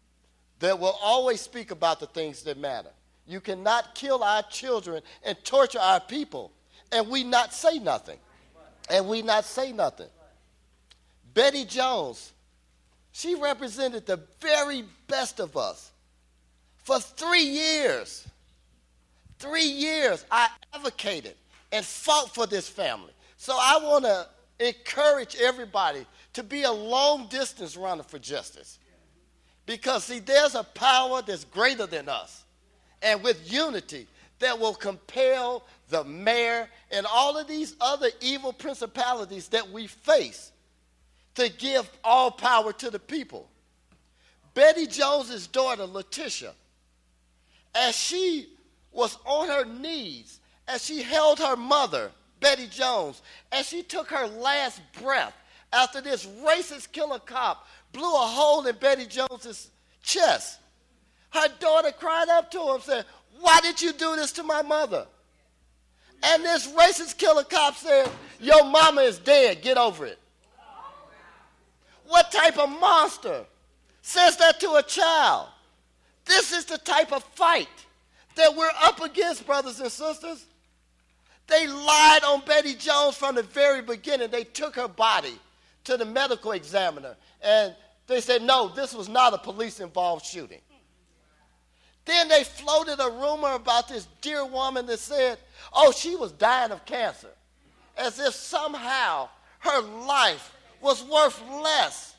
that will always speak about the things that matter. You cannot kill our children and torture our people, and we not say nothing. And we not say nothing. Betty Jones, she represented the very best of us. For three years, three years, I advocated and fought for this family. So I want to encourage everybody to be a long-distance runner for justice. Because, see, there's a power that's greater than us. And with unity, that will compel the mayor and all of these other evil principalities that we face to give all power to the people. Betty Jones's daughter, Letitia, as she was on her knees, as she held her mother, Betty Jones, as she took her last breath after this racist killer cop blew a hole in Betty Jones's chest, her daughter cried up to him and said, "Why did you do this to my mother?" And this racist killer cop said, "Your mama is dead, get over it." What type of monster says that to a child? This is the type of fight that we're up against, brothers and sisters. They lied on Betty Jones from the very beginning. They took her body to the medical examiner, and they said, no, this was not a police-involved shooting. Then they floated a rumor about this dear woman that said, oh, she was dying of cancer, as if somehow her life was worth less.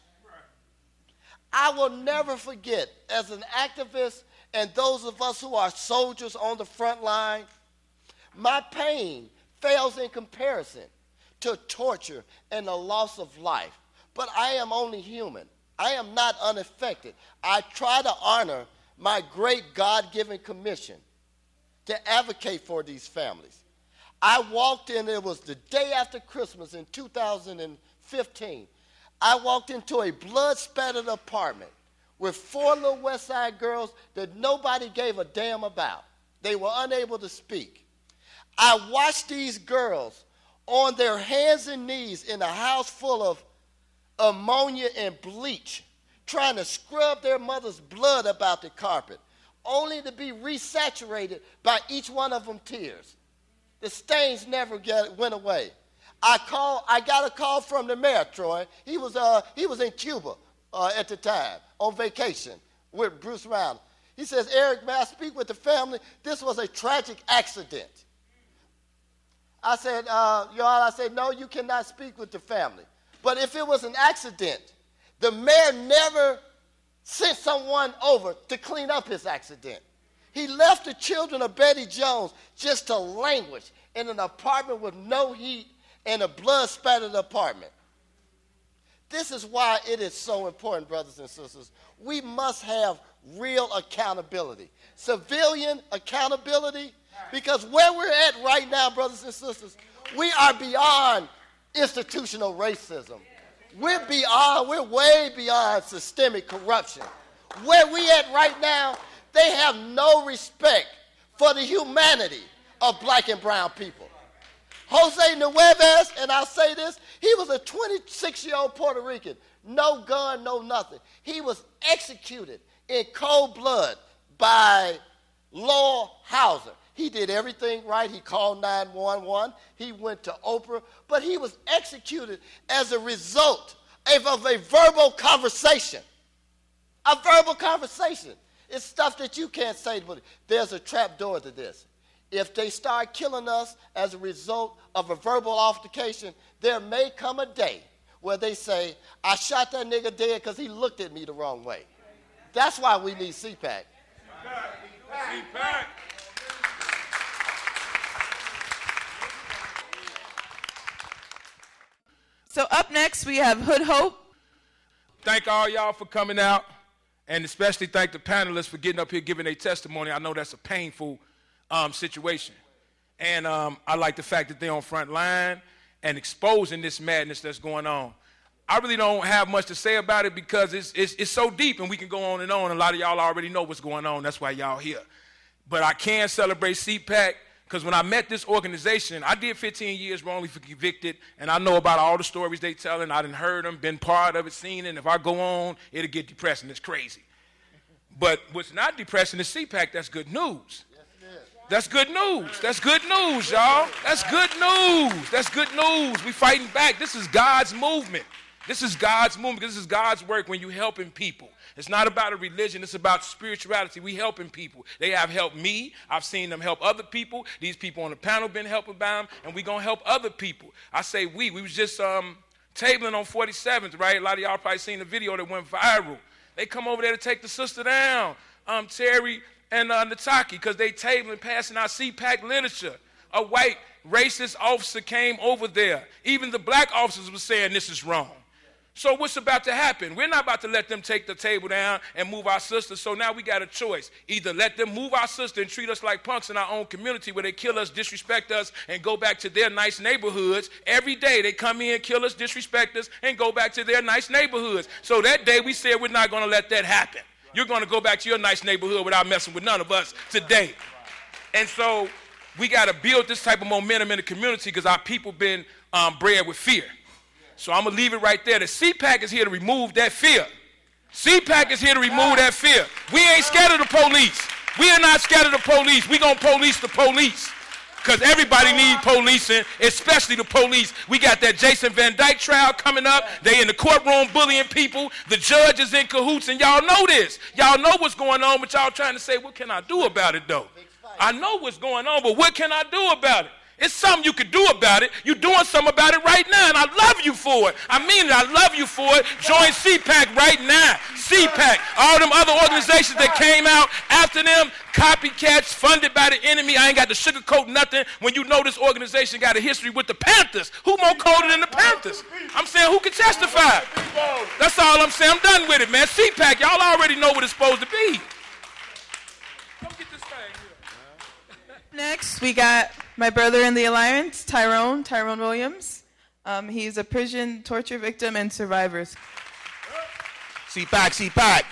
I will never forget, as an activist and those of us who are soldiers on the front line, my pain fails in comparison to torture and the loss of life. But I am only human. I am not unaffected. I try to honor my great God-given commission to advocate for these families. I walked in, it was the day after Christmas in two thousand fifteen. I walked into a blood-spattered apartment with four little West Side girls that nobody gave a damn about. They were unable to speak. I watched these girls on their hands and knees in a house full of ammonia and bleach, trying to scrub their mother's blood about the carpet, only to be resaturated by each one of them tears. The stains never get, went away. I call, I got a call from the mayor, Troy. He was, uh, he was in Cuba uh, at the time on vacation with Bruce Brown. He says, Eric, may I speak with the family? This was a tragic accident. I said, uh, Your Honor, I said, no, you cannot speak with the family. But if it was an accident, the mayor never sent someone over to clean up his accident. He left the children of Betty Jones just to languish in an apartment with no heat and a blood-spattered apartment. This is why it is so important, brothers and sisters. We must have real accountability, civilian accountability, because where we're at right now, brothers and sisters, we are beyond institutional racism. We're beyond, we're way beyond systemic corruption. Where we at right now, they have no respect for the humanity of black and brown people. Jose Nuevez, and I'll say this, he was a twenty-six-year-old Puerto Rican, no gun, no nothing. He was executed in cold blood by Law Hauser. He did everything right. He called nine one one. He went to Oprah. But he was executed as a result of, of a verbal conversation. A verbal conversation. It's stuff that you can't say, but there's a trap door to this. If they start killing us as a result of a verbal altercation, there may come a day where they say, I shot that nigga dead because he looked at me the wrong way. That's why we need C PAC. C PAC. So up next, we have Hood Hope. Thank all y'all for coming out, and especially thank the panelists for getting up here giving their testimony. I know that's a painful um, situation. And um, I like the fact that they're on front line and exposing this madness that's going on. I really don't have much to say about it because it's, it's, it's so deep, and we can go on and on. A lot of y'all already know what's going on. That's why y'all here. But I can celebrate C PAC. Because when I met this organization, I did fifteen years wrongly convicted, and I know about all the stories they telling. I done heard them, been part of it, seen it. And if I go on, it'll get depressing. It's crazy. But what's not depressing is C PAC. That's good news. That's good news. That's good news, y'all. That's good news. That's good news. We fighting back. This is God's movement. This is God's movement. This is God's work when you helping people. It's not about a religion. It's about spirituality. We helping people. They have helped me. I've seen them help other people. These people on the panel been helping by them, and we going to help other people. I say we. We was just um, tabling on forty-seventh, right? A lot of y'all probably seen the video that went viral. They come over there to take the sister down, um, Terry and uh, Nataki, because they tabling, passing out C PAC literature. A white racist officer came over there. Even the black officers were saying this is wrong. So what's about to happen? We're not about to let them take the table down and move our sister. So now we got a choice. Either let them move our sister and treat us like punks in our own community where they kill us, disrespect us, and go back to their nice neighborhoods. Every day they come in, kill us, disrespect us, and go back to their nice neighborhoods. So that day we said we're not going to let that happen. You're going to go back to your nice neighborhood without messing with none of us today. And so we got to build this type of momentum in the community because our people been um, bred with fear. So I'm going to leave it right there. The C PAC is here to remove that fear. C PAC is here to remove that fear. We ain't scared of the police. We are not scared of the police. We going to police the police. Because everybody need policing, especially the police. We got that Jason Van Dyke trial coming up. They in the courtroom bullying people. The judge is in cahoots, and y'all know this. Y'all know what's going on, but y'all trying to say, what can I do about it, though? I know what's going on, but what can I do about it? It's something you could do about it. You're doing something about it right now, and I love you for it. I mean it. I love you for it. Join C PAC right now. C PAC. All them other organizations that came out after them, copycats funded by the enemy. I ain't got to sugarcoat nothing when you know this organization got a history with the Panthers. Who more colder than the Panthers? I'm saying who can testify? That's all I'm saying. I'm done with it, man. C PAC, y'all already know what it's supposed to be. Come get this thing here. Next, we got my brother in the alliance, Tyrone, Tyrone Williams. Um, he's a prison torture victim and survivor. C PAC, C PAC.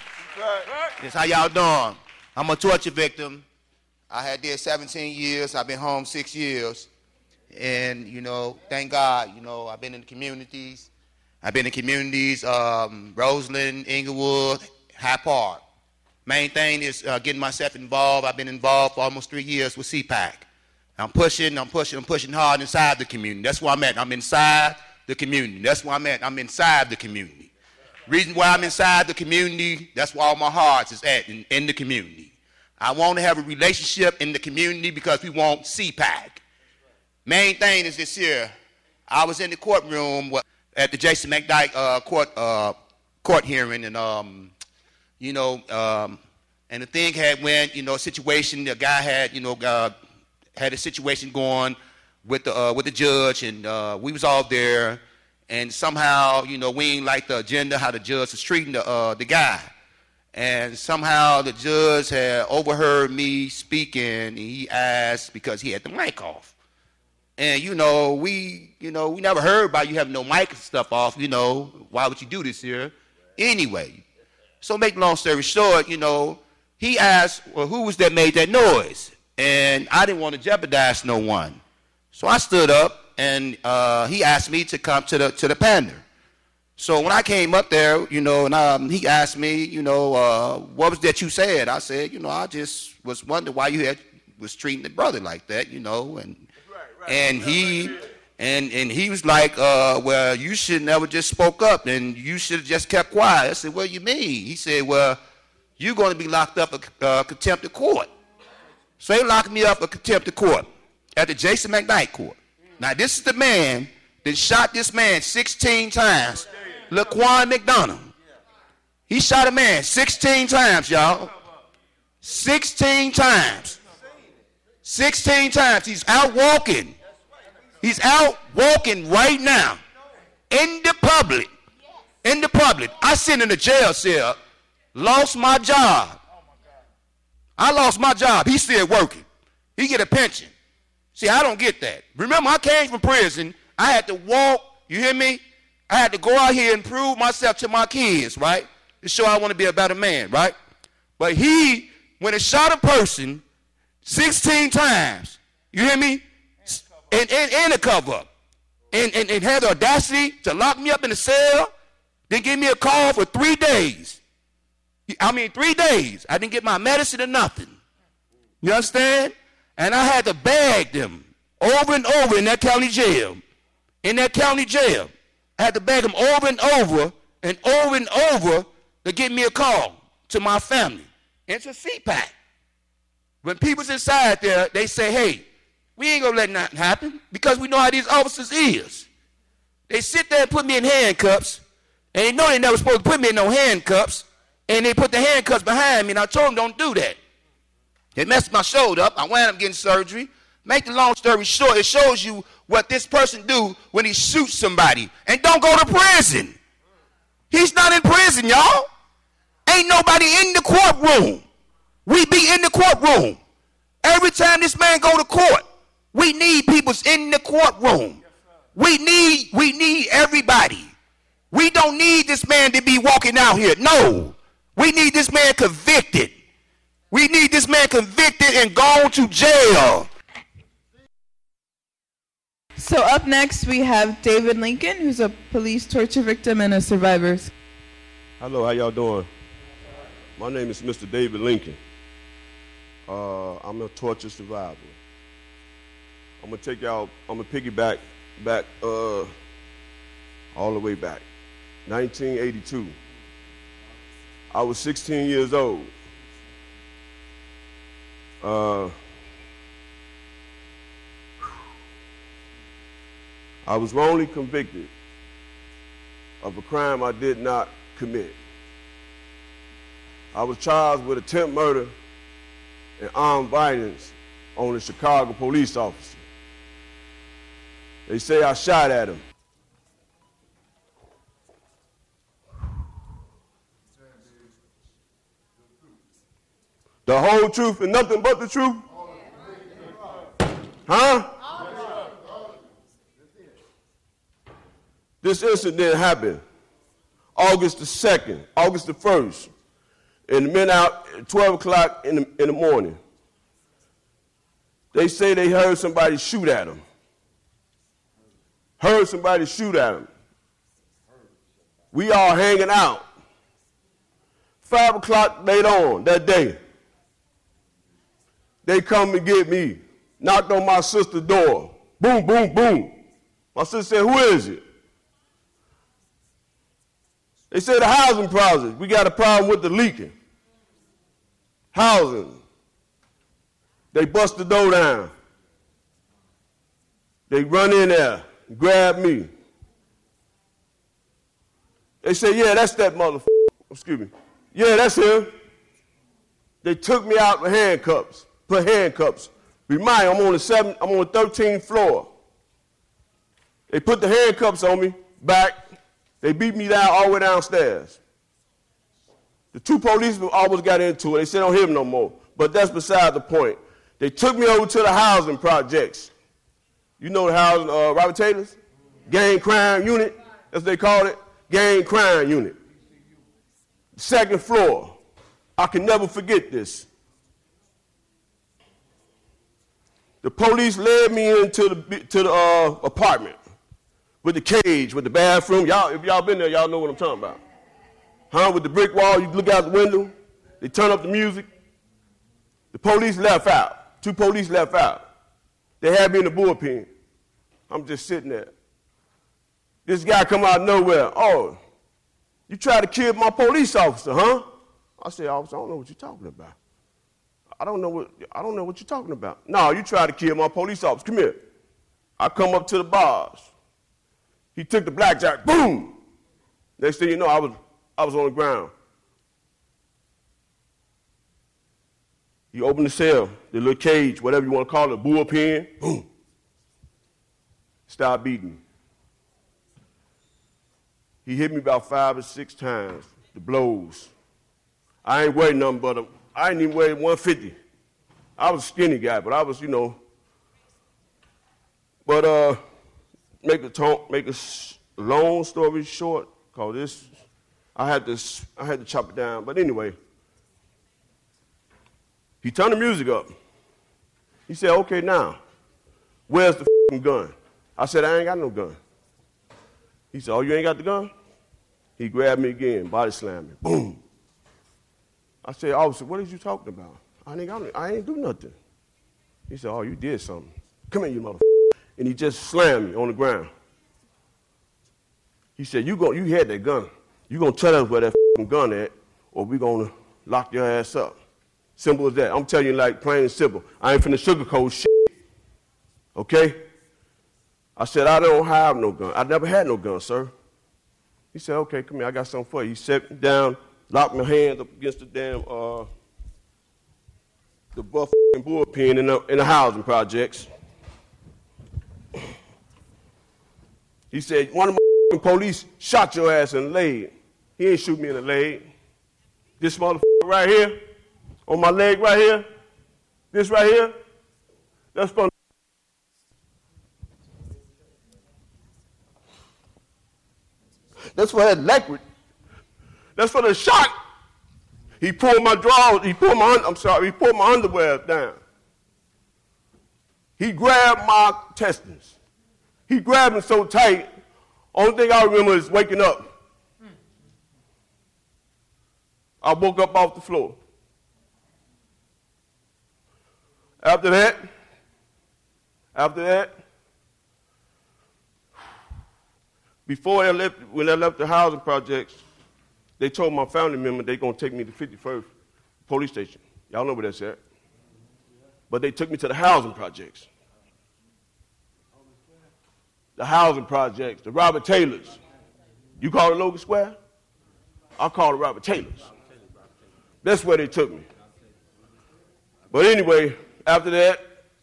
Yes, how y'all doing? I'm a torture victim. I had did seventeen years. I've been home six years. And, you know, thank God, you know, I've been in the communities. I've been in communities, um, Roseland, Inglewood, Hyde Park. Main thing is uh, getting myself involved. I've been involved for almost three years with C PAC. I'm pushing, I'm pushing, I'm pushing hard inside the community. That's where I'm at. I'm inside the community. That's where I'm at. I'm inside the community. Reason why I'm inside the community, that's where all my heart is at, in, in the community. I want to have a relationship in the community because we want C PAC. Main thing is this here. I was in the courtroom at the Jason McDyke uh, court uh, court hearing, and um, you know, um, and the thing had went, you know, situation. The guy had, you know, uh, had a situation going with the uh, with the judge, and uh, we was all there, and somehow, you know, we ain't like the agenda how the judge was treating the uh, the guy, and somehow the judge had overheard me speaking, and he asked because he had the mic off, and you know, we, you know, we never heard about you having no mic and stuff off. You know, why would you do this here? Anyway, so make long story short, you know, he asked, well, who was that made that noise? And I didn't want to jeopardize no one. So I stood up, and uh, he asked me to come to the to the panel. So when I came up there, you know, and um, he asked me, you know, uh, what was that you said? I said, you know, I just was wondering why you had was treating the brother like that, you know, and right, right, and he and and he was like, uh, well, you should never just spoke up, and you should have just kept quiet. I said, what do you mean? He said, well, you're going to be locked up for uh, contempt of court. So they locked me up for contempt of court at the Jason McDyke court. Now, this is the man that shot this man sixteen times, Laquan McDonough. He shot a man sixteen times, y'all. sixteen times. sixteen times. He's out walking. He's out walking right now in the public. In the public. I sit in a jail cell, lost my job. I lost my job. He's still working. He get a pension. See, I don't get that. Remember, I came from prison. I had to walk, you hear me? I had to go out here and prove myself to my kids, right? To show I want to be a better man, right? But he, when it shot a person sixteen times, you hear me? And, and, and a cover up. And, and, and had the audacity to lock me up in a cell, then give me a call for three days. I mean, three days. I didn't get my medicine or nothing. You understand? And I had to beg them over and over in that county jail. In that county jail. I had to beg them over and over and over and over to get me a call to my family. It's a C PAC. When people's inside there, they say, hey, we ain't gonna let nothing happen because we know how these officers is. They sit there and put me in handcuffs, and they know they never supposed to put me in no handcuffs, and they put the handcuffs behind me, and I told them don't do that. They messed my shoulder up. I wound up getting surgery. Make the long story short, it shows you what this person do when he shoots somebody. And don't go to prison. He's not in prison, y'all. Ain't nobody in the courtroom. We be in the courtroom. Every time this man go to court, we need people's in the courtroom. We need, we need everybody. We don't need this man to be walking out here. No. We need this man convicted. We need this man convicted and gone to jail. So up next we have David Lincoln, who's a police torture victim and a survivor. Hello, how y'all doing? My name is Mister David Lincoln. Uh, I'm a torture survivor. I'm gonna take y'all, I'm gonna piggyback back uh, all the way back. nineteen eighty-two. I was sixteen years old. Uh, I was wrongly convicted of a crime I did not commit. I was charged with attempted murder and armed violence on a Chicago police officer. They say I shot at him. The whole truth and nothing but the truth? Huh? This incident happened August the second, August the first, and the men out at twelve o'clock in the, in the morning. They say they heard somebody shoot at them. Heard somebody shoot at them. We all hanging out. Five o'clock later on that day, they come and get me, knocked on my sister's door. Boom, boom, boom. My sister said, who is it? They said the housing project. We got a problem with the leaking. Housing. They bust the door down. They run in there, grab me. They say, yeah, that's that motherfucker. Excuse me. Yeah, that's him. They took me out with handcuffs. Put handcuffs. Remind you, I'm on the seven, I'm on the thirteenth floor. They put the handcuffs on me back. They beat me down all the way downstairs. The two policemen almost got into it. They said don't hit him no more. But that's beside the point. They took me over to the housing projects. You know the housing, uh, Robert Taylor's? Gang crime unit, as they called it. Gang crime unit. Second floor. I can never forget this. The police led me into the to the uh, apartment with the cage, with the bathroom. Y'all, if y'all been there, y'all know what I'm talking about. Huh? With the brick wall, you look out the window. They turn up the music. The police left out. Two police left out. They had me in the bullpen. I'm just sitting there. This guy come out of nowhere. Oh, you tried to kill my police officer, huh? I said, officer, I don't know what you're talking about. I don't know what I don't know what you're talking about. No, you tried to kill my police officer. Come here. I come up to the bars. He took the blackjack. Boom. Next thing you know, I was I was on the ground. He opened the cell, the little cage, whatever you want to call it, bullpen. Boom. Started beating me. He hit me about five or six times. The blows. I ain't weigh nothing but a I didn't even weigh one fifty. I was a skinny guy, but I was, you know. But uh, make a talk, make a long story short, cause this, I had to, I had to chop it down. But anyway, he turned the music up. He said, "Okay, now, where's the f***ing gun?" I said, "I ain't got no gun." He said, "Oh, you ain't got the gun?" He grabbed me again, body slammed me, boom. I said, officer, what are you talking about? I ain't, got, I ain't do nothing. He said, oh, you did something. Come here, you motherfucker. And he just slammed me on the ground. He said, you, go, you had that gun. You going to tell us where that gun at, or we going to lock your ass up. Simple as that. I'm telling you like plain and simple. I ain't finna sugarcoat shit. Okay? I said, I don't have no gun. I never had no gun, sir. He said, okay, come here, I got something for you. He set me down, locked my hands up against the damn, uh, the buff bullpen in the, in the housing projects. He said, one of my police shot your ass in the leg. He ain't shoot me in the leg. This motherfucker right here, on my leg right here, this right here, that's from That's for that liquid. That's for the shot. He pulled my drawers, he pulled my, I'm sorry, he pulled my underwear down. He grabbed my intestines. He grabbed them so tight, only thing I remember is waking up. I woke up off the floor. After that, after that, before I left, when I left the housing projects, they told my family member they're going to take me to fifty-first police station. Y'all know where that's at. But they took me to the housing projects. The housing projects, the Robert Taylors. You call it Logan Square? I call it Robert Taylors. That's where they took me. But anyway, after that,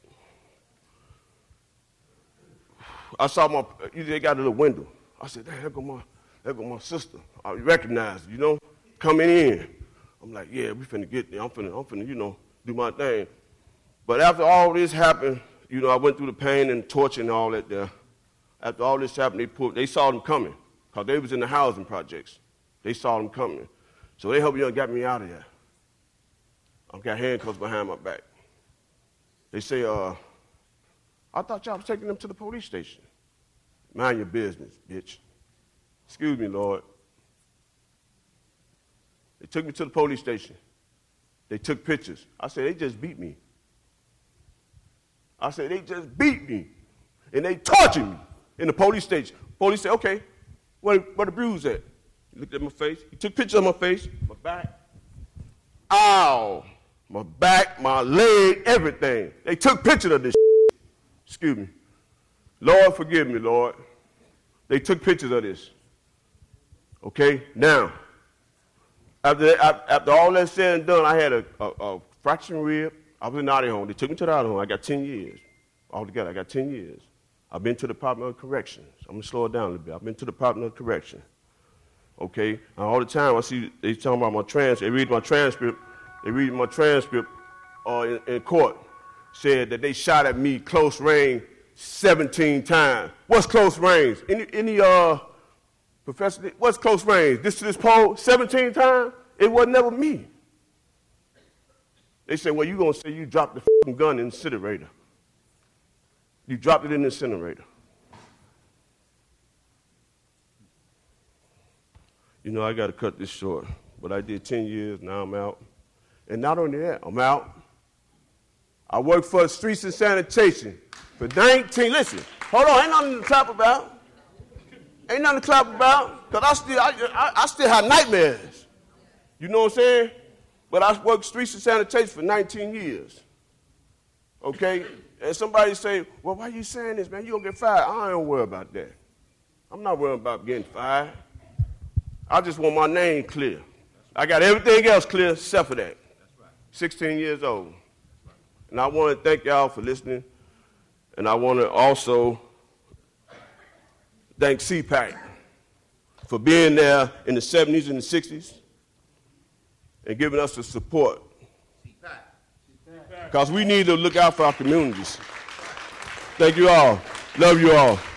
I saw my, they got a little window. I said, damn, there go my, there go my sister. I recognized her, you know, coming in. I'm like, yeah, we finna get there. I'm finna, I'm finna, you know, do my thing. But after all this happened, you know, I went through the pain and torture and all that there. After all this happened, they pulled, they saw them coming, because they was in the housing projects. They saw them coming. So they helped me and got me out of there. I got handcuffs behind my back. They say, uh, I thought y'all was taking them to the police station. Mind your business, bitch. Excuse me, Lord. They took me to the police station. They took pictures. I said, they just beat me. I said, they just beat me. And they tortured me in the police station. Police said, okay, where, where the bruise at? He looked at my face. He took pictures of my face, my back. Ow. My back, my leg, everything. They took pictures of this shit. Excuse me. Lord, forgive me, Lord. They took pictures of this. Okay? Now, after, that, after all that said and done, I had a, a, a fractured rib. I was in the Naughty home. They took me to the Naughty home. I got ten years. Altogether, I got ten years. I've been to the Department of Corrections. I'm going to slow it down a little bit. I've been to the Department of Corrections. Okay? And all the time, I see they talking about my transcript. They read my transcript. They read my transcript uh, in, in court. Said that they shot at me close range seventeen times. What's close range? Any, any uh, professor, what's close range? This to this pole, seventeen times? It was never me. They said, well, you going to say you dropped the f***ing gun in the incinerator. You dropped it in the incinerator. You know, I got to cut this short, but I did ten years, now I'm out. And not only that, I'm out. I work for Streets and Sanitation for nineteen, listen, hold on, ain't nothing to clap about. Ain't nothing to clap about, because I still, I, I, I still have nightmares. You know what I'm saying? But I worked Streets and Sanitation for nineteen years. Okay? And somebody say, well, why are you saying this, man? You're going to get fired. I don't worry about that. I'm not worried about getting fired. I just want my name clear. I got everything else clear except for that. sixteen years old. And I want to thank y'all for listening. And I want to also thank C PAC for being there in the seventies and the sixties and giving us the support. Because we need to look out for our communities. Thank you all. Love you all.